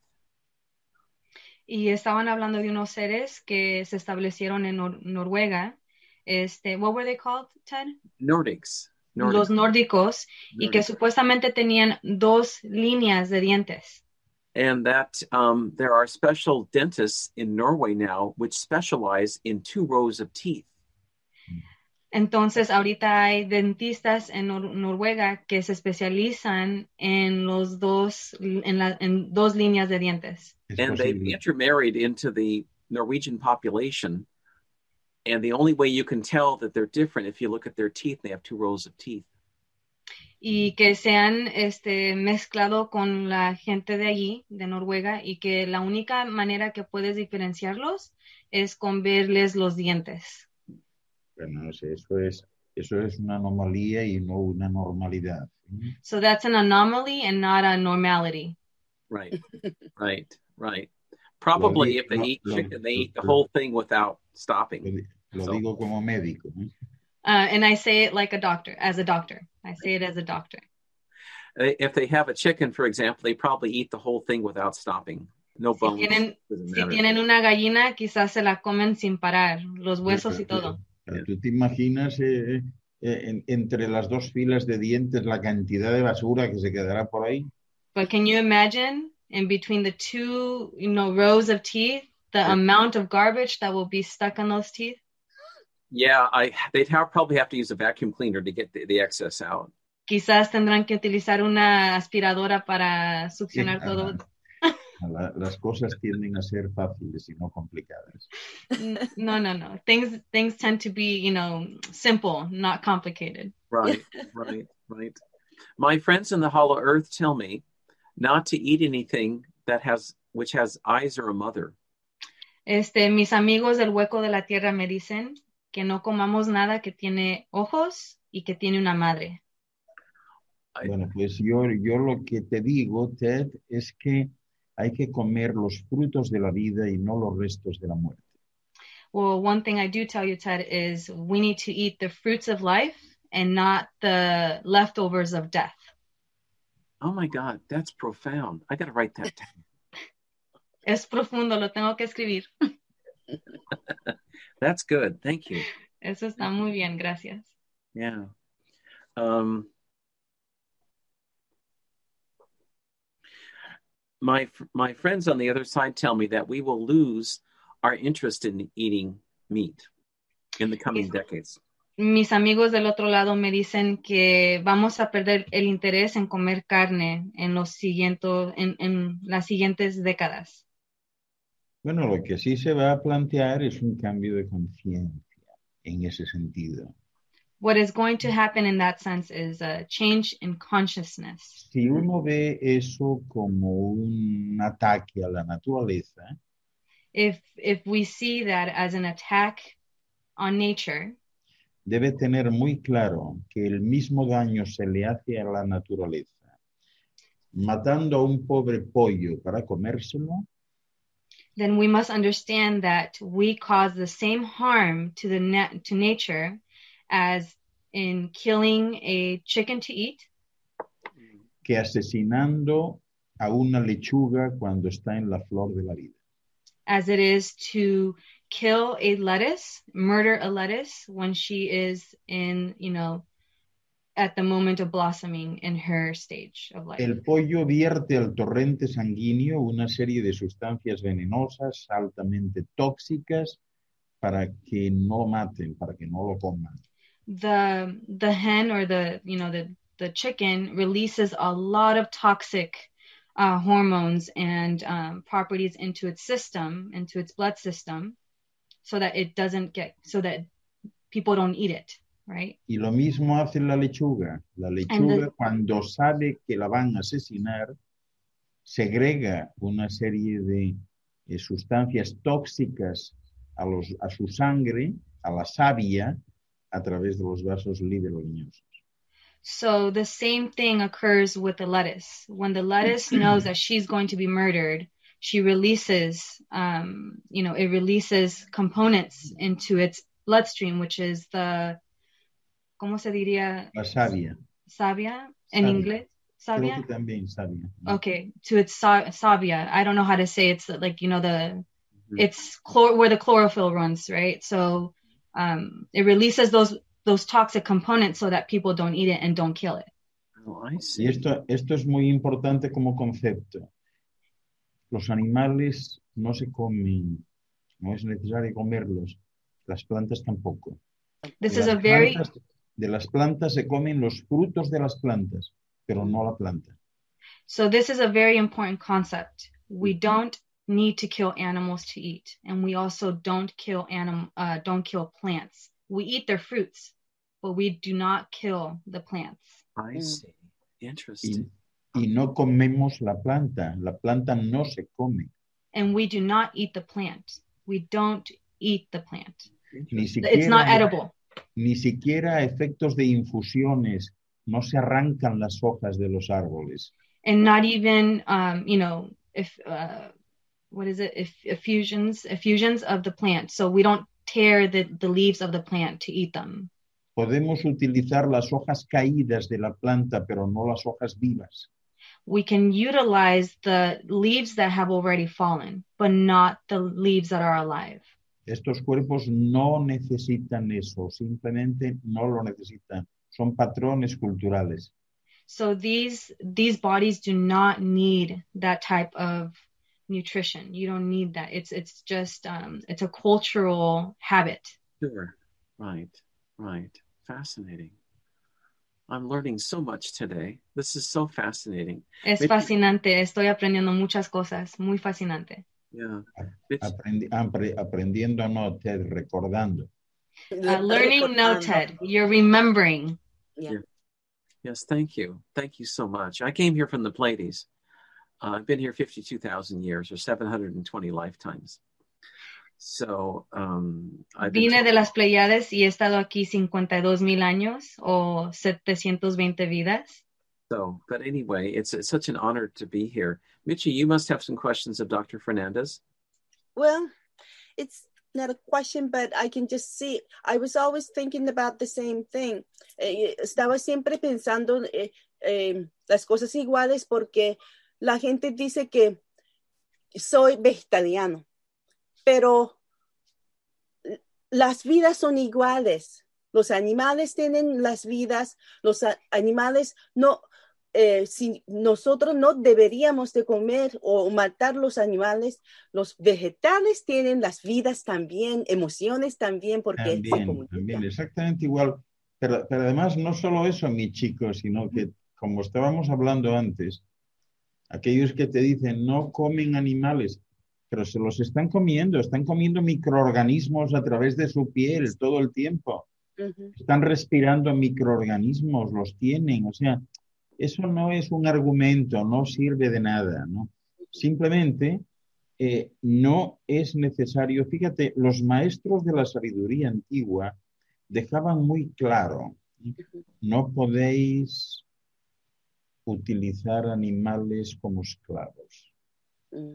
Y estaban hablando de unos seres que se establecieron en Nor Noruega, este, what were they called, Ted? Nordics. Nordics. Los nórdicos, Nordics. y que supuestamente tenían dos líneas de dientes. And that um, there are special dentists in Norway now which specialize in two rows of teeth. Entonces, ahorita hay dentistas en Nor- Noruega que se especializan en los dos, en, la, en dos líneas de dientes. Es And they've posible. intermarried into the Norwegian population. And the only way you can tell that they're different if you look at their teeth, they have two rows of teeth. Y que se han este, mezclado con la gente de allí, de Noruega, y que la única manera que puedes diferenciarlos es con verles los dientes. Bueno, no sé, eso es, eso es una anomalía y no una normalidad. ¿Sí? So that's an anomaly and not a normality. Right, right, right. Probably Lo if they digo- eat lo- chicken, they lo- eat the lo- whole thing without stopping. Lo, di- lo So- digo como médico. ¿eh? Uh, and I say it like a doctor, as a doctor. I say it as a doctor. Uh, If they have a chicken, for example, they probably eat the whole thing without stopping. No Si bones. tienen, Doesn't si matter. tienen una gallina, quizás se la comen sin parar, los huesos y Pero- todo. pero ¿Tú te imaginas eh, eh, en- entre las dos filas de dientes la cantidad de basura que se quedará por ahí? But can you imagine in between the two, you know, rows of teeth, the Yeah. amount of garbage that will be stuck on those teeth? Yeah, I they'd have, probably have to use a vacuum cleaner to get the, the excess out. Quizás tendrán que utilizar una aspiradora para succionar Sí, todo. La- las cosas tienden a ser fáciles y no complicadas. No, no, no. Things things tend to be, you know, simple, not complicated. Right, right, right. My friends in the hollow earth tell me not to eat anything that has which has eyes or a mother. Este, mis amigos del hueco de la tierra me dicen que no comamos nada que tiene ojos y que tiene una madre. I- Bueno, pues yo, yo lo que te digo, Ted, es que hay que comer los frutos de la vida y no los restos de la muerte. Well, one thing I do tell you, Ted, is we need to eat the fruits of life and not the leftovers of death. Oh my God, that's profound. I got to write that down. Es profundo, lo tengo que escribir. That's good. Thank you. Eso está muy bien, gracias. Yeah. Um, my my friends on the other side tell me that we will lose our interest in eating meat in the coming Yes. decades. Mis amigos del otro lado me dicen que vamos a perder el interés en comer carne en los siguientes, en, en las siguientes décadas. Bueno, lo que sí se va a plantear es un cambio de conciencia en ese sentido. What is going to happen in that sense is a change in consciousness. Si uno ve eso como un ataque a la naturaleza, If if we see that as an attack on nature, debe tener muy claro que el mismo daño se le hace a la naturaleza matando a un pobre pollo para comérselo, then we must understand that we cause the same harm to the na- to nature as in killing a chicken to eat, que asesinando a una lechuga cuando está en la flor de la vida. as it is to kill a lettuce, murder a lettuce when she is in, you know, at the moment of blossoming in her stage of life. El pollo vierte al torrente sanguíneo una serie de sustancias venenosas altamente tóxicas para que no lo maten, para que no lo coman. The the hen or the, you know, the the chicken releases a lot of toxic uh, hormones and um, properties into its system, into its blood system, so that it doesn't get, so that people don't eat it, right? Y lo mismo hace la lechuga. La lechuga, cuando sabe que la van a asesinar, segrega una serie de eh, sustancias tóxicas a, los, a su sangre, a la savia, a través de los vasos libelognosos. So the same thing occurs with the lettuce. When the lettuce knows that she's going to be murdered, she releases, um, you know, it releases components into its bloodstream, which is the, ¿cómo se diría? La savia. Savia in Savia. English? Savia? Creo que también savia. Okay, to its sa- savia. I don't know how to say it's like, you know, the, it's chlor- where the chlorophyll runs, right? So um, it releases those those toxic components so that people don't eat it and don't kill it. Oh, I see. Y esto, esto es muy importante como concepto. Los animales no se comen, no es necesario comerlos. Las plantas tampoco. This De is a las very plantas, de las plantas se comen los frutos de las plantas, pero no la planta. so this is a very important concept. We don't need to kill animals to eat, and we also don't kill anim uh, don't kill plants. We eat their fruits, but we do not kill the plants. I Mm. see. Y, Interesting. y no comemos la planta. La planta no se come. And we do not eat the plant. We don't eat the plant. Ni It's siquiera, not edible. ni siquiera a efectos de infusiones. No se arrancan las hojas de los árboles. And not even, um, you know, if uh, what is it? If effusions, effusions of the plant. So we don't tear the, the leaves of the plant to eat them. Podemos utilizar las hojas caídas de la planta, pero no las hojas vivas. We can utilize the leaves that have already fallen, but not the leaves that are alive. Estos cuerpos no necesitan eso, simplemente no lo necesitan. Son patrones culturales. So these these bodies do not need that type of nutrition. You don't need that. It's it's just um, it's a cultural habit. Sure. Right. Right. Fascinating. I'm learning so much today. This is so fascinating. Es Maybe- fascinante. Estoy aprendiendo muchas cosas. Muy fascinante. Yeah. It's- Aprendi- apre- aprendiendo, no, Ted, recordando. Uh, learning, no, Ted. You're remembering. Yeah. yes, thank you. Thank you so much. I came here from the Pleiades. Uh, I've been here fifty-two thousand years or seven hundred twenty lifetimes. So, um, I've been Vine de las Pleiades y he estado aquí cincuenta y dos mil años o setecientas veinte vidas. So, but anyway, it's, it's such an honor to be here. Michi, you must have some questions of Doctor Fernandez. Well, it's not a question, but I can just see. I was always thinking about the same thing. Eh, estaba siempre pensando eh, eh, las cosas iguales porque la gente dice que soy vegetariano, pero las vidas son iguales. Los animales tienen las vidas, los a- animales no, eh, si nosotros no deberíamos de comer o matar los animales, los vegetales tienen las vidas también, emociones también, porque se También, comunican. también, exactamente igual. Pero, pero además, no solo eso, mi chico, sino que, como estábamos hablando antes, aquellos que te dicen no comen animales, pero se los están comiendo, están comiendo microorganismos a través de su piel todo el tiempo. Ujú. Están respirando microorganismos, los tienen. O sea, eso no es un argumento, no sirve de nada, ¿no? Simplemente eh, no es necesario. Fíjate, los maestros de la sabiduría antigua dejaban muy claro, no podéis utilizar animales como esclavos. Mm.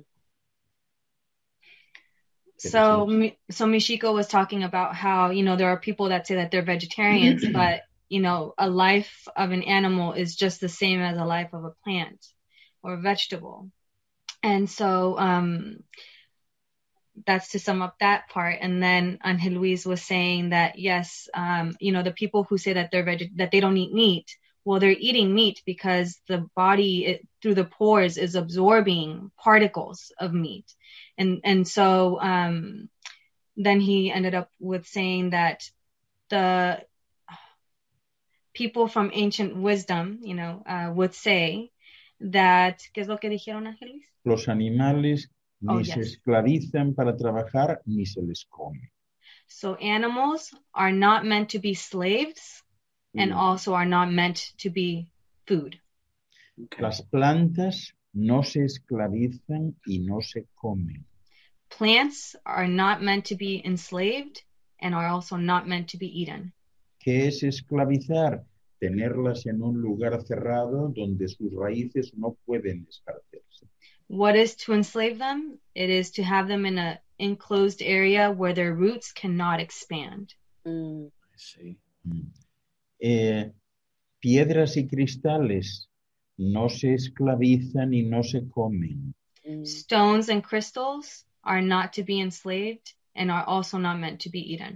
So, Mi- so Michiko was talking about how, you know, there are people that say that they're vegetarians, but, you know, a life of an animal is just the same as a life of a plant or a vegetable. And so, um, that's to sum up that part. And then Angel Luis was saying that, yes, um, you know, the people who say that they're veg- that they don't eat meat, well, they're eating meat because the body it, through the pores is absorbing particles of meat. And, and so, um, then he ended up with saying that the people from ancient wisdom, you know, uh, would say that, ¿qué es lo que dijeron, Ángel Luis? Los animales ni Oh, se yes. esclavizan para trabajar ni se les come. So animals are not meant to be slaves and Mm. also are not meant to be food. Okay. Las plantas no se esclavizan y no se comen. Plants are not meant to be enslaved and are also not meant to be eaten. ¿Qué es esclavizar? Tenerlas en un lugar cerrado donde sus raíces no pueden esparcerse. What is to enslave them? It is to have them in an enclosed area where their roots cannot expand. Mm. I see. Mm. Eh, piedras y cristales no se esclavizan y no se comen. Mm. Stones and crystals are not to be enslaved and are also not meant to be eaten.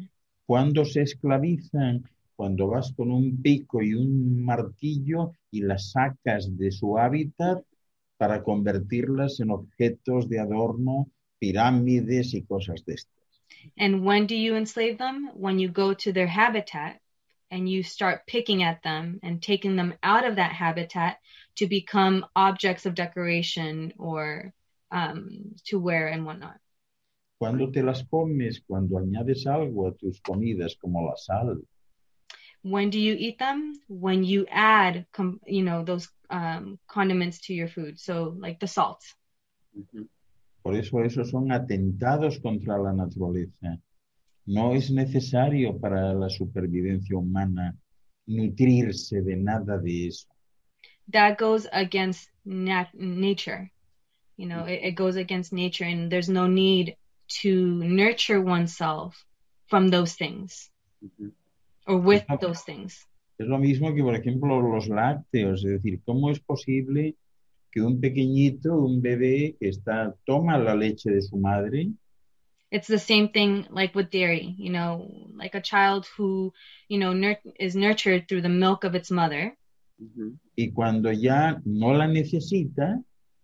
¿Cuándo se esclavizan? Cuando vas con un pico y un martillo y las sacas de su hábitat para convertirlas en objetos de adorno, pirámides y cosas de estas. And when do you enslave them? When you go to their habitat and you start picking at them and taking them out of that habitat to become objects of decoration or um, to wear and whatnot. Cuando te las comes, cuando añades algo a tus comidas como la sal. When do you eat them? When you add, com- you know, those um, condiments to your food. So like the salt. Mm-hmm. Por eso esos son atentados contra la naturaleza. No es necesario para la supervivencia humana nutrirse de nada de eso. That goes against nat- nature. You know, it, it goes against nature, and there's no need to nurture oneself from those things. Mm-hmm. Or with Es lo, those things. Es lo mismo que, por ejemplo, los lácteos. Es decir, ¿cómo es posible que un pequeñito, un bebé que está, toma la leche de su madre? It's the same thing like with dairy, you know, like a child who, you know, nur- is nurtured through the milk of its mother. Mm-hmm. Y cuando ya no la necesita,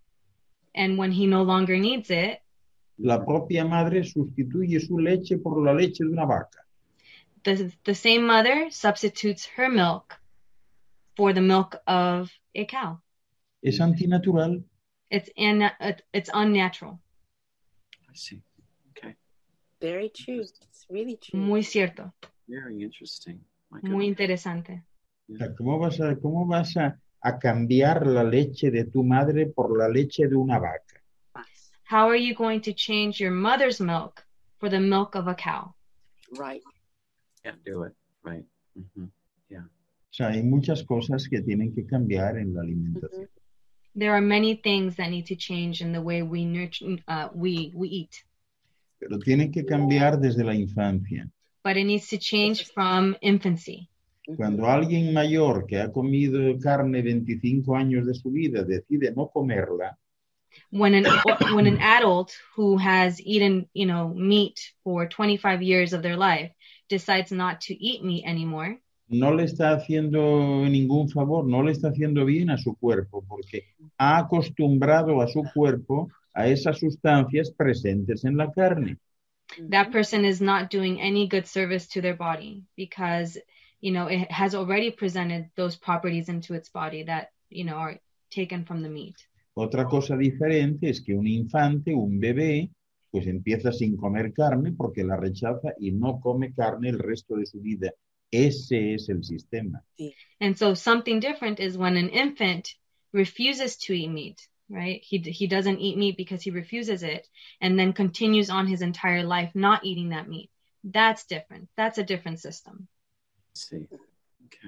and when he no longer needs it, la propia madre sustituye su leche por la leche de una vaca. the, the same mother substitutes her milk for the milk of a cow. Es antinatural. It's in, it's unnatural. I see. Okay. Very true. It's really true. Muy cierto. Very interesting. My Muy goodness. interesante. O sea, ¿cómo vas a, cómo vas a, a cambiar la leche de tu madre por la leche de una vaca? How are you going to change your mother's milk for the milk of a cow? Right. Can't do it. Right. Mm-hmm. Yeah. O sea, hay muchas cosas que tienen que cambiar en la alimentación. There are many things that need to change in the way we nurture, uh, we we eat. Pero tienen que cambiar desde la infancia. But it needs to change from infancy. Cuando alguien mayor que ha comido carne veinticinco años de su vida decide no comerla, When an when an adult who has eaten, you know, meat for twenty-five years of their life decides not to eat meat anymore, no le está haciendo ningún favor, no le está haciendo bien a su cuerpo, porque ha acostumbrado a su cuerpo a esas sustancias presentes en la carne. that person is not doing any good service to their body because, you know, it has already presented those properties into its body that, you know, are taken from the meat. Otra cosa diferente es que un infante, un bebé, pues empieza sin comer carne porque la rechaza y no come carne el resto de su vida. Ese es el sistema. And so something different is when an infant refuses to eat meat, right? He he doesn't eat meat because he refuses it and then continues on his entire life not eating that meat. That's different. That's a different system. Let's see. Okay.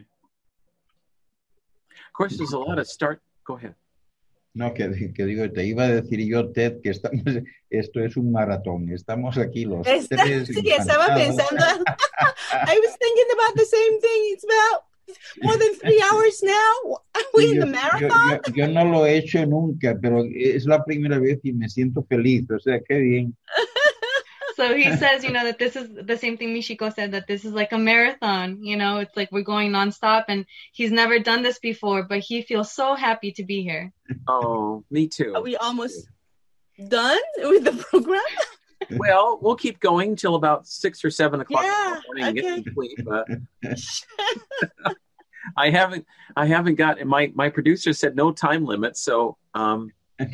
Of course, there's a lot of start. Go ahead. No, que, que digo, te iba a decir yo, Ted, que estamos, esto es un maratón. Estamos aquí los Está, tres. sí, estaba pensando. I was thinking about the same thing. It's about more than three hours now. Are we in the marathon? Yo, yo, yo no lo he hecho nunca, pero es la primera vez y me siento feliz. O sea, qué bien. So he says, you know, that this is the same thing Michiko said, that this is like a marathon, you know, it's like we're going nonstop and he's never done this before, but he feels so happy to be here. Oh, me too. Are we almost done with the program? Well, we'll keep going till about six or seven o'clock Yeah, in the morning and okay. get some sleep. But I haven't, I haven't got my my producer said no time limit, so um.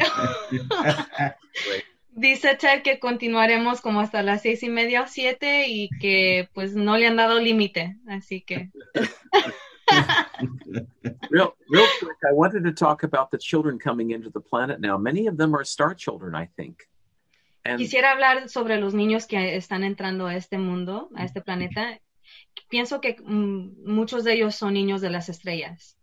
Dice Ted que continuaremos como hasta las seis y media o siete y que pues no le han dado límite, así que. real, real quick, I wanted to talk about the children coming into the planet now. Many of them are star children, I think. And Quisiera hablar sobre los niños que están entrando a este mundo, a este planeta. Pienso que mm, muchos de ellos son niños de las estrellas.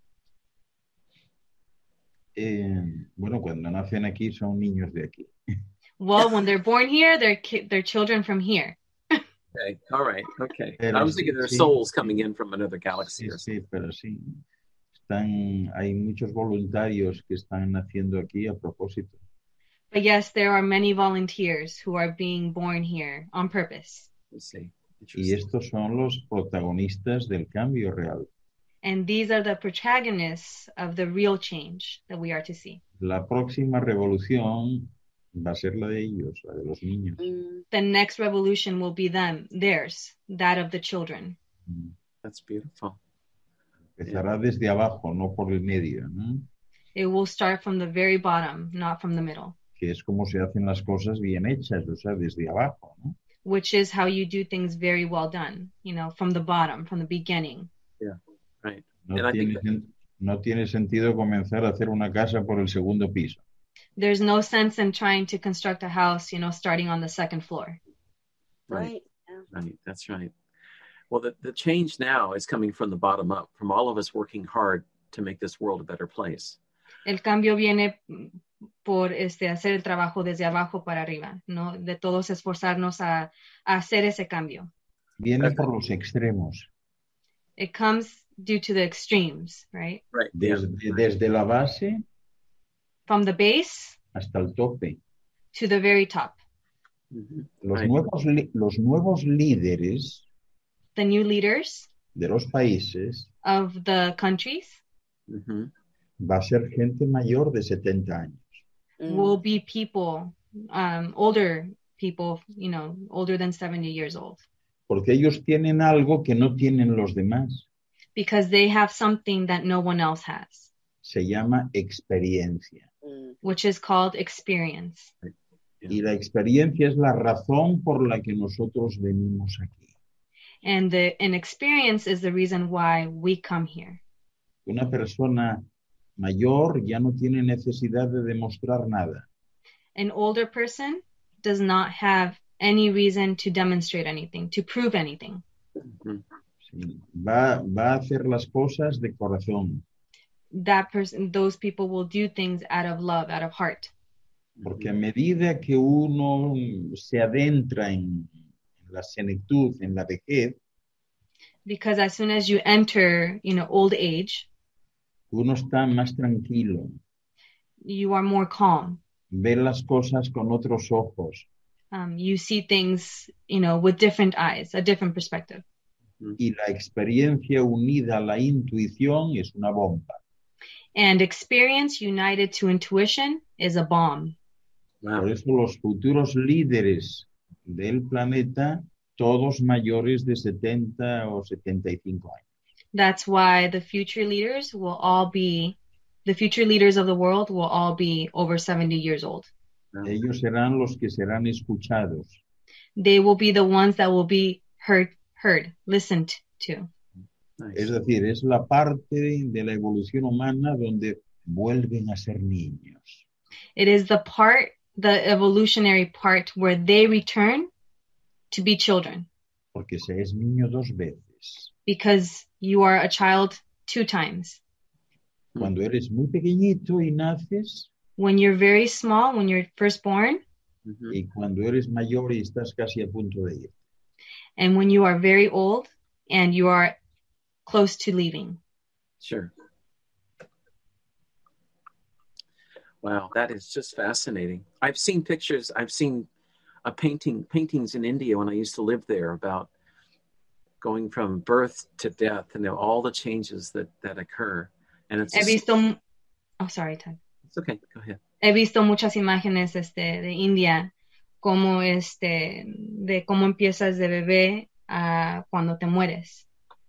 Eh, bueno, cuando nacen aquí son niños de aquí. Well, when they're born here, they're ki- they're children from here. okay, all right, okay. Pero I was sí, thinking they're sí. souls coming in from another galaxy Sí, or something. sí, pero sí. Están, hay muchos voluntarios que están naciendo aquí a propósito. But yes, there are many volunteers who are being born here on purpose. Let's see. Y estos son los protagonistas del cambio real. And these are the protagonists of the real change that we are to see. La próxima revolución va a ser la de ellos, la de los niños. Mm. The next revolution will be them, theirs, that of the children. Mm. That's beautiful. Empezará desde abajo, no por el medio, ¿no? It will start from the very bottom, not from the middle, Que es como se hacen las cosas bien hechas, o sea, desde abajo, ¿no? which is how you do things very well done, you know, from the bottom, from the beginning. Right. No And I tiene, think sen- no tiene sentido comenzar a hacer una casa por el segundo piso. There's no sense in trying to construct a house, you know, starting on the second floor. Right. Yeah. Right, that's right. Well, the, the change now is coming from the bottom up, from all of us working hard to make this world a better place. El cambio viene por este, hacer el trabajo desde abajo para arriba, ¿no? De todos esforzarnos a, a hacer ese cambio. Viene por los extremos, It comes due to the extremes, right? Right. desde, desde la base From the base hasta el tope. to the very top. Mm-hmm. Los, Right. nuevos, li- los nuevos líderes The new leaders de los países of the countries Mm-hmm. va a ser gente mayor de setenta años. Mm. will be people, um, older people, you know, older than seventy years old, Porque ellos tienen algo que no tienen los demás. because they have something that no one else has, Se llama experiencia. Mm. which is called experience. Y la experiencia es la razón por la que nosotros venimos aquí. And the an experience is the reason why we come here. Una persona mayor ya no tiene necesidad de demostrar nada. An older person does not have any reason to demonstrate anything, to prove anything. Mm-hmm. Sí. Va, va a hacer las cosas de corazón, That person, those people will do things out of love, out of heart. porque a medida que uno se adentra en, en la senectud, en la vejez, Because as soon as you enter, you know, old age, uno está más tranquilo, you are more calm. ve las cosas con otros ojos Um, you see things, you know, with different eyes, a different perspective. y la experiencia unida a la intuición es una bomba. And experience united to intuition is a bomb. Wow. Por eso los futuros líderes del planeta, todos mayores de setenta o setenta y cinco años. That's why the future leaders will all be, the future leaders of the world will all be over seventy years old. Wow. Ellos serán los que serán escuchados. They will be the ones that will be heard, heard, listened to. Nice. Es decir, es la parte de la evolución humana donde vuelven a ser niños. It is the part, the evolutionary part where they return to be children, Porque se es niño dos veces. because you are a child two times. Cuando eres muy pequeñito y naces, When you're very small, when you're first born, Mm-hmm. y cuando eres mayor y estás casi a punto de ir. and when you are very old and you are close to leaving. Sure. Wow, that is just fascinating. I've seen pictures, I've seen a painting, paintings in India when I used to live there about going from birth to death and all the changes that, that occur. And it's, He just, visto, oh, sorry, Ted. it's okay, go ahead. He visto muchas imágenes este, de India, como este, de cómo empiezas de bebé a cuando te mueres.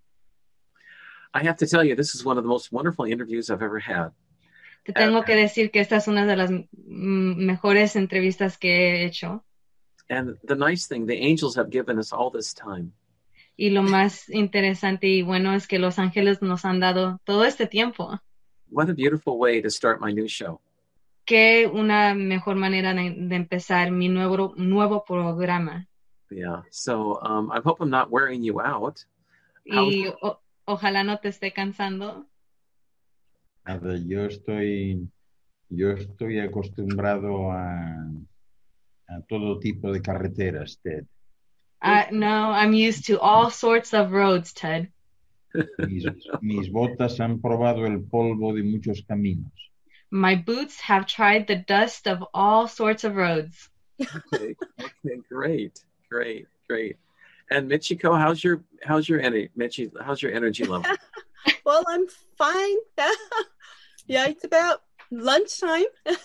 I have to tell you, this is one of the most wonderful interviews I've ever had. Te tengo que decir que esta es una de las mm, mejores entrevistas que he hecho. And the nice thing, the angels have given us all this time. Y lo más interesante y bueno es que los ángeles nos han dado todo este tiempo. What a beautiful way to start my new show. Qué una mejor manera de, de empezar mi nuevo, nuevo programa. Yeah, so um, I hope I'm not wearing you out. How- Y o- ojalá no te esté cansando. Nada, yo estoy, yo estoy acostumbrado a, a todo tipo de carreteras, Ted. Uh, no, I'm used to all sorts of roads, Ted. Mis, mis botas han probado el polvo de muchos caminos. My boots have tried the dust of all sorts of roads. Okay, okay, great, great, great. And Michiko, how's your how's your energy? Michi, how's your energy level? Well, I'm fine. Yeah, it's about lunchtime.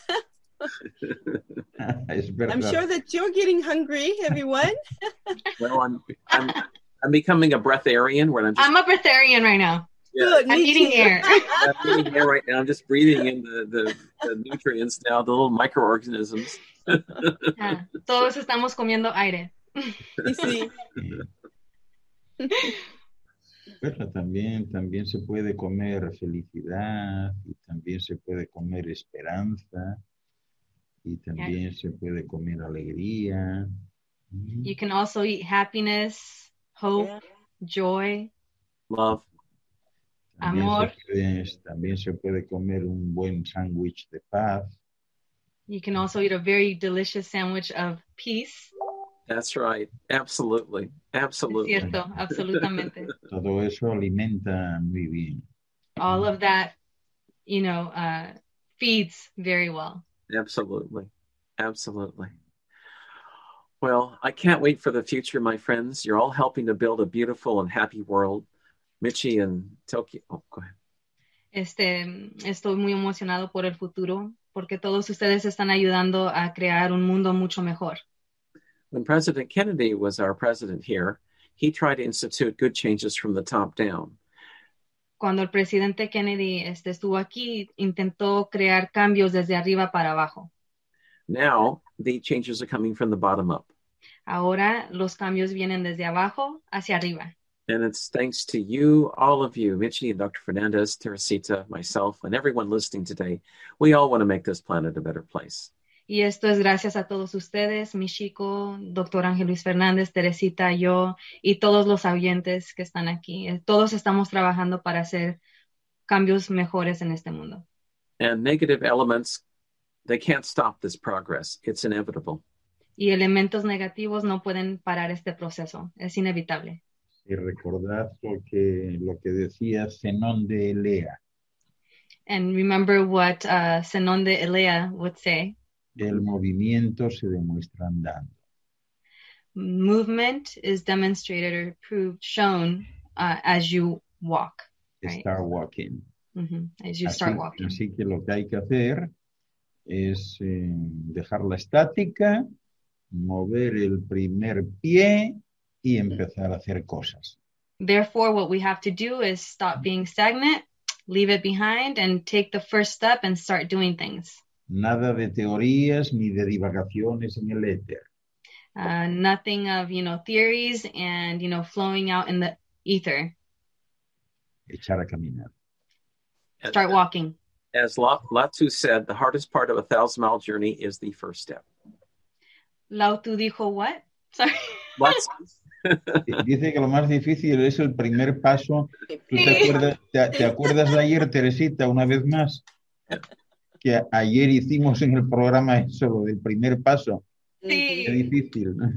I'm sure that you're getting hungry, everyone. Well, I'm I'm I'm becoming a breatharian where I'm just I'm a breatharian right now. Yeah. Good, I'm me eating too. air. I'm eating air right now. I'm just breathing in the, the, the nutrients now, the little microorganisms. Ah, todos estamos comiendo aire. Y sí. Pero también, también se puede comer felicidad y también se puede comer esperanza y también Yeah. se puede comer alegría. You can also eat happiness, hope, Yeah. joy, Love. También amor. se puede, también se puede comer un buen sándwich de paz. You can also eat a very delicious sandwich of peace. That's right. Absolutely. Es Absolutely. cierto, absolutamente. Todo eso alimenta muy bien. All of that, you know, uh, feeds very well. Absolutely. Absolutely. Well, I can't wait for the future, my friends. You're all helping to build a beautiful and happy world. Michi and Tokyo. Oh, go ahead. Este, estoy muy emocionado por el futuro porque todos ustedes están ayudando a crear un mundo mucho mejor. When President Kennedy was our president here, he tried to institute good changes from the top down. Cuando el presidente Kennedy este, estuvo aquí, intentó crear cambios desde arriba para abajo. Now, the changes are coming from the bottom up. Ahora los cambios vienen desde abajo hacia arriba. And it's thanks to you, all of you, Michi and Doctor Fernandez, Teresita, myself, and everyone listening today. We all want to make this planet a better place. Y esto es gracias a todos ustedes, Michiko, doctor Ángel Luis Fernández, Teresita, yo y todos los oyentes que están aquí. Todos estamos trabajando para hacer cambios mejores en este mundo. And negative elements, they can't stop this progress. It's inevitable. Y elementos negativos no pueden parar este proceso. Es inevitable. Y recordad lo que, lo que decía Zenón de Elea. And remember what uh, Zenón de Elea would say. El movimiento se demuestra andando. Movement is demonstrated or proved, shown uh, as you walk. Right? Start walking. Mm-hmm. As you Así, start walking. así que lo que hay que hacer es eh, dejarla estática, mover el primer pie y empezar a hacer cosas. Therefore, what we have to do is stop being stagnant, leave it behind, and take the first step and start doing things. Nada de teorías ni de divagaciones en el éter. Uh, nothing of, you know, theories and, you know, flowing out in the ether. Echar a caminar. Start walking. As Lao Tzu said, the hardest part of a thousand-mile journey is the first step. Lao Tzu dijo what? Sorry. Lots Dice que lo más difícil es el primer paso. ¿Tú te acuerdas, te, te acuerdas de ayer, Teresita, una vez más? Que ayer hicimos en el programa eso, lo del primer paso. Sí. Qué difícil, ¿no?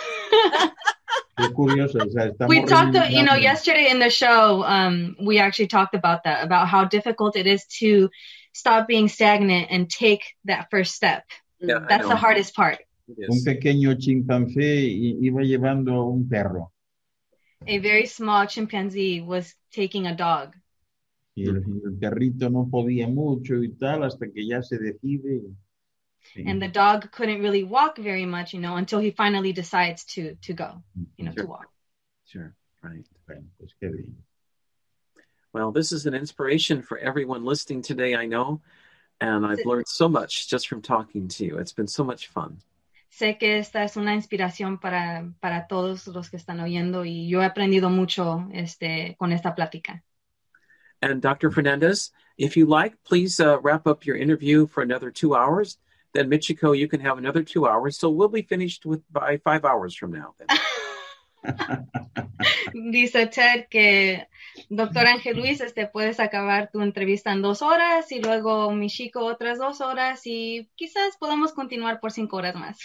Qué curioso. O sea, estamos We talked, to, you know, rememorando. yesterday in the show, um, we actually talked about that, about how difficult it is to stop being stagnant and take that first step. Yeah, I That's know. the hardest part. It Un is. pequeño chimpancé i- iba llevando a un perro. A very small chimpanzee was taking a dog. Y el, y el perrito no podía mucho y tal, hasta que ya se decide. Sí. And the dog couldn't really walk very much, you know, until he finally decides to to go, you know, Sure. to walk. Sure, right. Bueno, pues qué bien. Well, this is an inspiration for everyone listening today, I know. And I've learned so much just from talking to you. It's been so much fun. Sé que esta es una inspiración para, para todos los que están oyendo y yo he aprendido mucho este, con esta plática. And Doctor Fernandez, if you like, please uh, wrap up your interview for another two hours. Then Michiko, you can have another two hours. So we'll be finished with by five hours from now. Then. Dice Ted que, doctor Ángel Luis, este, puedes acabar tu entrevista en dos horas y luego Michiko otras dos horas y quizás podamos continuar por cinco horas más.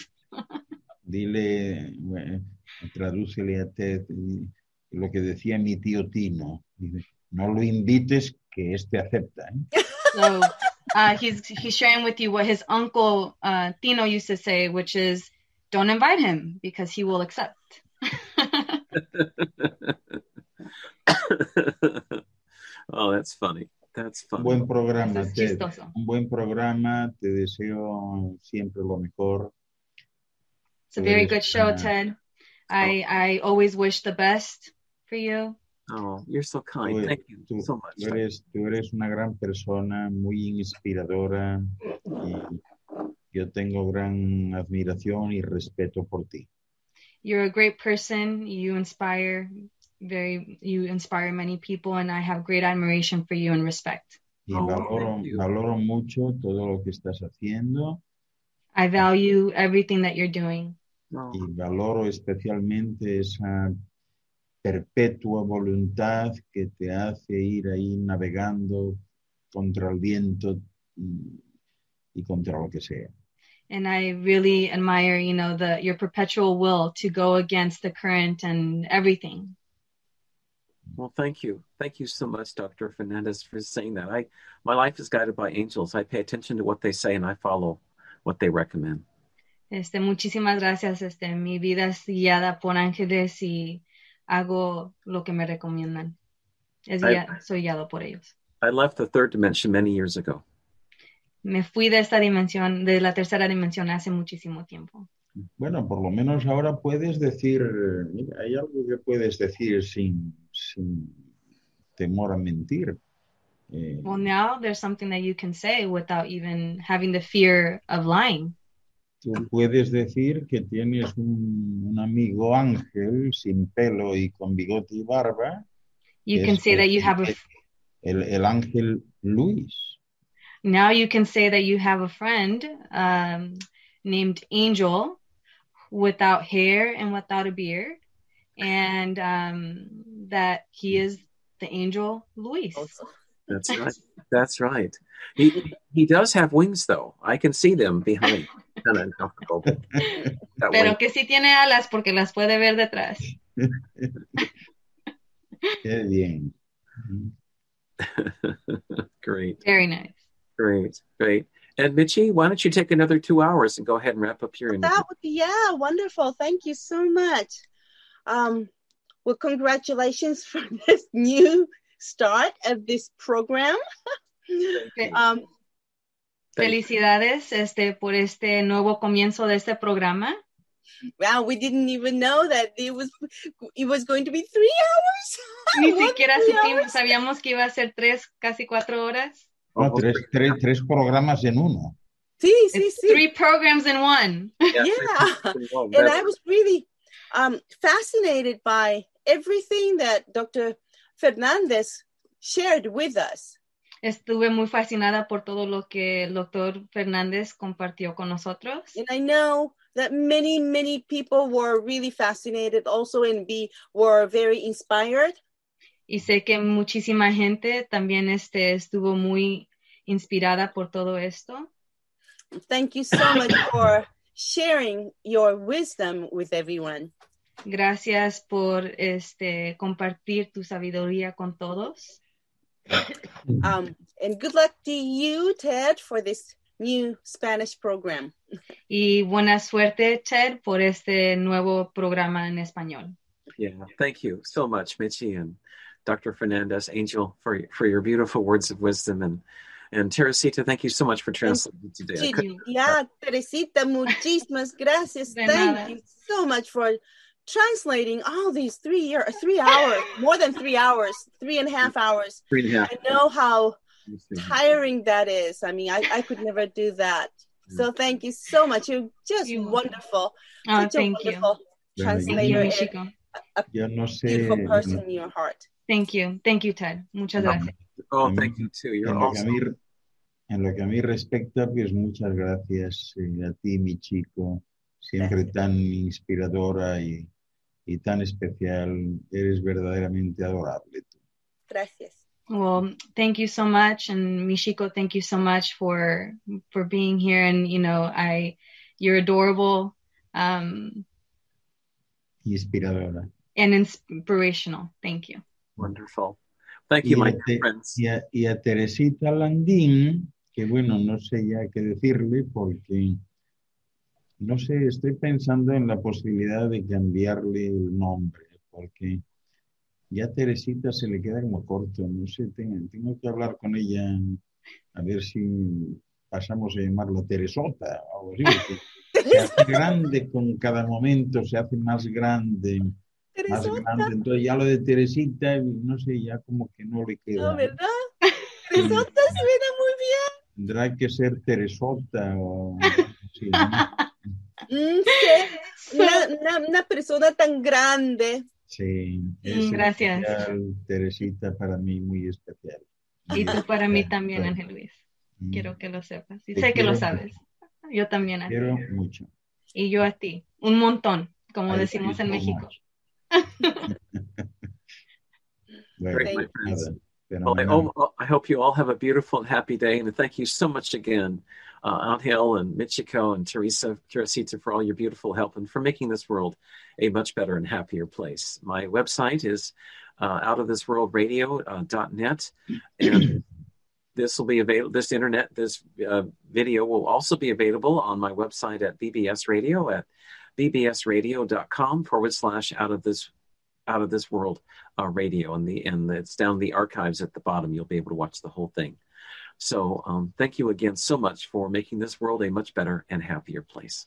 Dile, bueno, tradúcele a Ted y- lo que decía mi tío Tino. Dice, no lo invites, que este acepta. ¿eh? So uh, he's he's sharing with you what his uncle uh, Tino used to say, which is, don't invite him because he will accept. Oh, that's funny. That's Un funny. buen programa, Eso es Ted. chistoso. Un buen programa. Te deseo siempre lo mejor. It's a Tú very eres good show, una- Ted. I, I always wish the best for you. Oh, you're so kind. tú- Thank you tú- so much. tú eres, tú eres una gran persona, muy inspiradora, y yo tengo gran admiración y respeto por ti. You're a great person. You inspire very you inspire many people, and I have great admiration for you and respect. Y Oh, valoro, thank you. valoro mucho todo lo que estás haciendo I value everything that you're doing. Oh, y valoro especialmente esa perpetua voluntad que te hace ir ahí navegando contra el viento y, y contra lo que sea. And I really admire, you know, the your perpetual will to go against the current and everything. well, thank you. Thank you so much, Doctor Fernandez, for saying that. I my life is guided by angels. I pay attention to what they say and I follow what they recommend. Este, muchísimas gracias. Este, mi vida es guiada por ángeles y hago lo que me recomiendan. Es I- guia- soy guiado por ellos. I left the third dimension many years ago. Me fui de esta dimensión, de la tercera dimensión hace muchísimo tiempo. Bueno, por lo menos ahora puedes decir, mira, hay algo que puedes decir sin, sin temor a mentir. Eh, Well, now there's something that you can say without even having the fear of lying. Tú puedes decir que tienes un, un amigo ángel sin pelo y con bigote y barba. You que can es say that you have a, el, el ángel Luis. now you can say that you have a friend um, named Angel without hair and without a beard, and um, that he is the angel Luis. That's right. That's right. He he does have wings, though. I can see them behind. Kind of uncomfortable. but that Pero way. que sí tiene alas porque las puede ver detrás. Qué bien. Great, Very nice. great, great. And Michi, why don't you take another two hours and go ahead and wrap up your interview? That would be, yeah, wonderful. Thank you so much. Um, well, congratulations for this new start of this program. Um, Thank you. Felicidades este, por este nuevo comienzo de este programa. wow, we didn't even know that it was it was going to be three hours. Ni What, siquiera three supimos, hours? sabíamos que iba a ser tres, casi cuatro horas. No, tres, tres, tres programas en uno. Sí, sí, It's sí. three programs in one. Yeah. Yeah. Well, And that's- I was really um, fascinated by everything that Doctor Fernandez shared with us. Estuve muy fascinada por todo lo que el doctor Fernández compartió con nosotros. And I know that many, many people were really fascinated also and be were very inspired. Y sé que muchísima gente también este, estuvo muy inspirada por todo esto. Thank you so much for sharing your wisdom with everyone. Gracias por este, compartir tu sabiduría con todos. Um, and good luck to you, Ted, for this new Spanish program. Y buena suerte, Ted, por este nuevo programa en español. Yeah, thank you so much, Michi and Doctor Fernandez, Angel, for for your beautiful words of wisdom, and and Teresita, thank you so much for translating today. I couldn't- Yeah, Teresita, muchísimas gracias. De Thank nada. you so much for translating all these three year, three hours, more than three hours, three and a half hours. Three and a half. I know how tiring that is. I mean, I, I could never do that. So thank you so much. You're just You're welcome. wonderful. Oh, Such a thank you. wonderful Bueno, Thank you, translator and Michiko. yo no sé, beautiful person in your heart. Thank you. Thank you, Ted. Muchas gracias. Oh, thank you too. You're en lo, que a awesome. mí, en lo que a mí respecta, pues muchas gracias eh, a ti, mi chico, siempre tan inspiradora y, y tan especial. Eres verdaderamente adorable. Tú. Gracias. Well, thank you so much, and Michiko, thank you so much for for being here. And you know, I, you're adorable, um, Inspiradora. and inspirational. Thank you. Wonderful. Thank Y you, my a, dear Te- friends. y, a, y a Teresita Landín, que bueno, no sé ya qué decirle porque, no sé, estoy pensando en la posibilidad de cambiarle el nombre, porque ya Teresita se le queda como corto, no sé, tengo, tengo que hablar con ella a ver si pasamos a llamarla Teresota o algo así, porque se hace grande con cada momento, se hace más grande, más Teresota. grande, entonces ya lo de Teresita, no sé, ya como que no le queda. No, ¿verdad? Teresota suena muy bien. Tendrá que ser Teresota o sí, ¿no? Mm, sí, una, una, una persona tan grande. Sí, es Mm, gracias. especial, Teresita para mí muy especial. Muy Y tú para mí especial, también, claro. Ángel Luis. Mm. Quiero que lo sepas. Y Te sé que lo quiero sabes. Yo también a ti. Quiero mucho. Y yo a ti. Un montón, como I decimos en appreciate México. much. Bueno, Great, my Thank friends. nada, Well, I, fenomenal. oh, I hope you all have a beautiful and happy day. And thank you so much again, uh, Angel and Michiko and Teresa, Teresita, for all your beautiful help and for making this world a much better and happier place. My website is uh, out of this world radio dot net. And this will be available, this internet, this uh, video will also be available on my website at B B S Radio at bbsradio.com forward slash out of this out of this world uh, radio, and the and it's down the archives at the bottom. You'll be able to watch the whole thing. So um, thank you again so much for making this world a much better and happier place.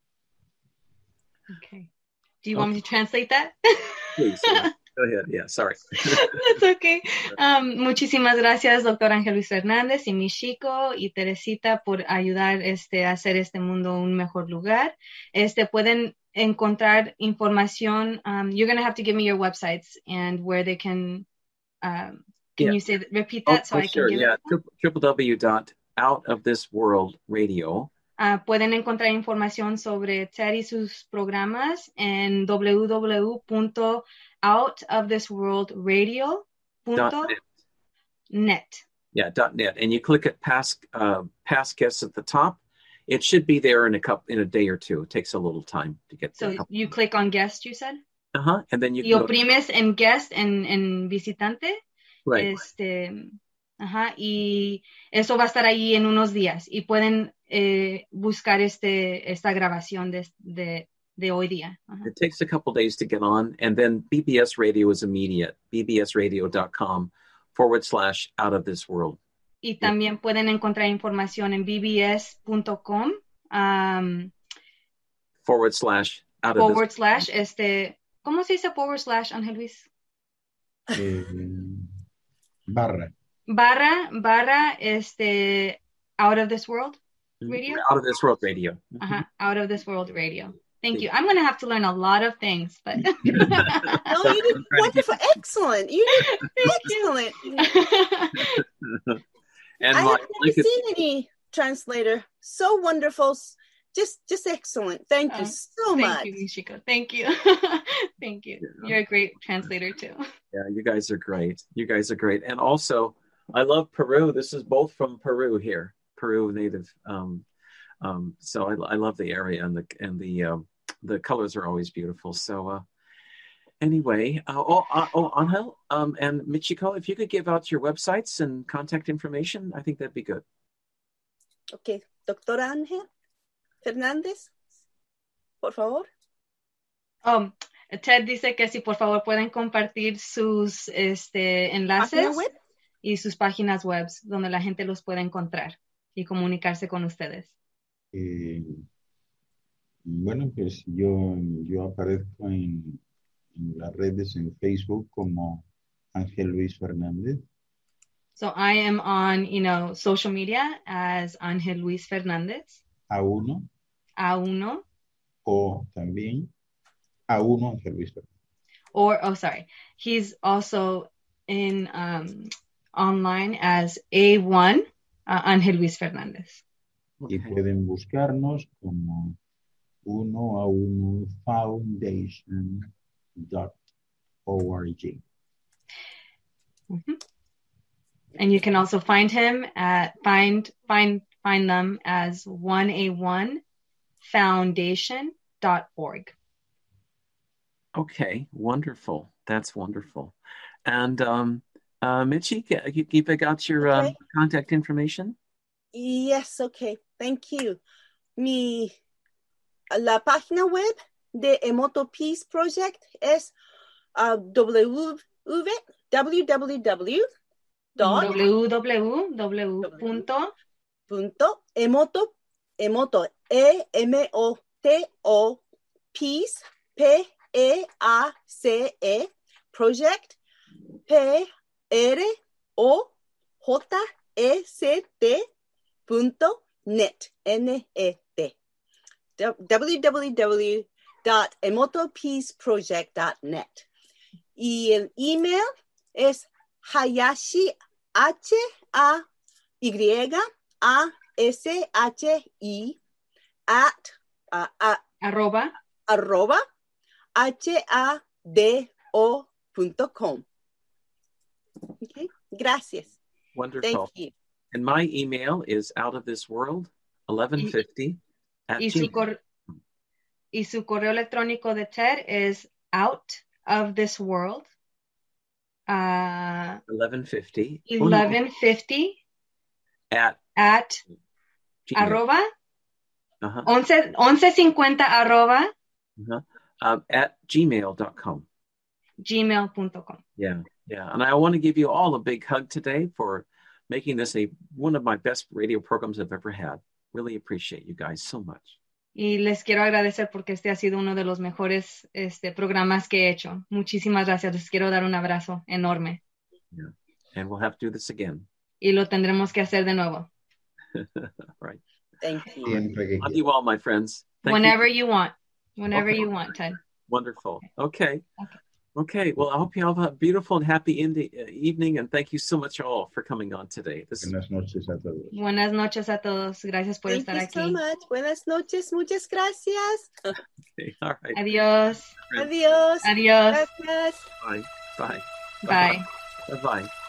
Okay. Do you want me to translate that? Please, uh, go ahead. Yeah, sorry. That's okay. Um, muchísimas gracias, doctor Ángel Luis Fernández y Michiko y Teresita por ayudar este, a hacer este mundo un mejor lugar. Este, pueden encontrar información. Um, you're going to have to give me your websites and where they can, um, can Yeah. you say, repeat that Oh, so oh, I can sure, give yeah. it? w w w dot out of this world radio. Uh, pueden encontrar información sobre Ted y sus programas en w w w punto out of this world radio dot net. Yeah, .net. And you click at past uh, past guests at the top. It should be there in a couple in a day or two. It takes a little time to get there. So you click on guest, you said? Uh-huh. And then you y can oprimes en guest, en, en visitante. Right. Este, ajá, y eso va a estar ahí en unos días. Y pueden eh, buscar este, esta grabación de, de, de hoy día. Ajá. It takes a couple days to get on. And then B B S Radio is immediate. bbsradio.com forward slash out of this world. Y también yeah. pueden encontrar información en b b s punto com um, forward slash out of forward this slash este, ¿cómo se dice forward slash, Ángel Luis? Eh, barra. Barra, barra, este, out of this world radio? Out of this world radio. Uh-huh, out of this world radio. Thank you. I'm going to have to learn a lot of things, but no, you did wonderful, excellent. You did excellent. And I my, have never seen any translator so wonderful, just just excellent. Thank you uh, so thank much. Thank you, Michiko. Thank you. Thank you. Yeah. You're a great translator too. Yeah, you guys are great. You guys are great. And also, I love Peru. This is both from Peru here, Peru native. Um, um, so I, I love the area, and the and the um, the colors are always beautiful. So uh, anyway, uh, oh, uh, oh, Angel um, and Michiko, if you could give out your websites and contact information, I think that'd be good. Okay, Doctor Ángel Fernández, por favor. Um, Ted dice que si por favor pueden compartir sus este, enlaces web? y sus páginas web donde la gente los puede encontrar y comunicarse con ustedes. Eh, bueno, pues yo, yo aparezco en, en las redes en Facebook como Ángel Luis Fernández. So I am on, you know, social media as Ángel Luis Fernández. A uno. A uno. O también A uno Ángel Luis Fernández. Or, oh, sorry. He's also in um, online as A one uh, Ángel Luis Fernández. Okay. Y pueden buscarnos como uno a uno foundation dot org. Mm-hmm. And you can also find him at find find find them as one a one foundation dot org. Okay, wonderful. That's wonderful. And um, uh, Michi, you, you got your okay. uh, contact information? Yes, okay. Thank you. Mi, la página web de Emoto Peace Project es uh, w, www dot www punto punto emoto emoto e m o t o peace p e a c e project p r o j e c t punto net n e t www dot emoto peace project dot net. Y el email es Hayashi H A Y A S H I at uh, uh, arroba arroba H A D O punto com. Okay, gracias. Wonderful. Thank you. And my email is out of this world eleven fifty at y su, cor y su correo electrónico de Ted es out of this world uh, eleven fifty eleven fifty at at Gmail. arroba uh-huh. once, once cincuenta arroba uh-huh. um, at gmail dot com. gmail punto com. Yeah, yeah. And I want to give you all a big hug today for making this a one of my best radio programs I've ever had. Really appreciate you guys so much. Y les quiero agradecer porque este ha sido uno de los mejores este, programas que he hecho. Muchísimas gracias. Les quiero dar un abrazo enorme. Yeah. And we'll have to do this again. Y lo tendremos que hacer de nuevo. Right. Thank you. Love you all, my friends. Thank Whenever you. you want. Whenever Okay. you want, Ted. Wonderful. Okay. Okay. Okay. Well, I hope you have a beautiful and happy evening, and thank you so much all for coming on today. This is Buenas noches a todos. Buenas noches a todos. Gracias por Thank estar you aquí. so much. Buenas noches. Muchas gracias. okay. All right. Adiós. Adiós. Adiós. Gracias. Bye. Bye. Bye. Bye. Bye.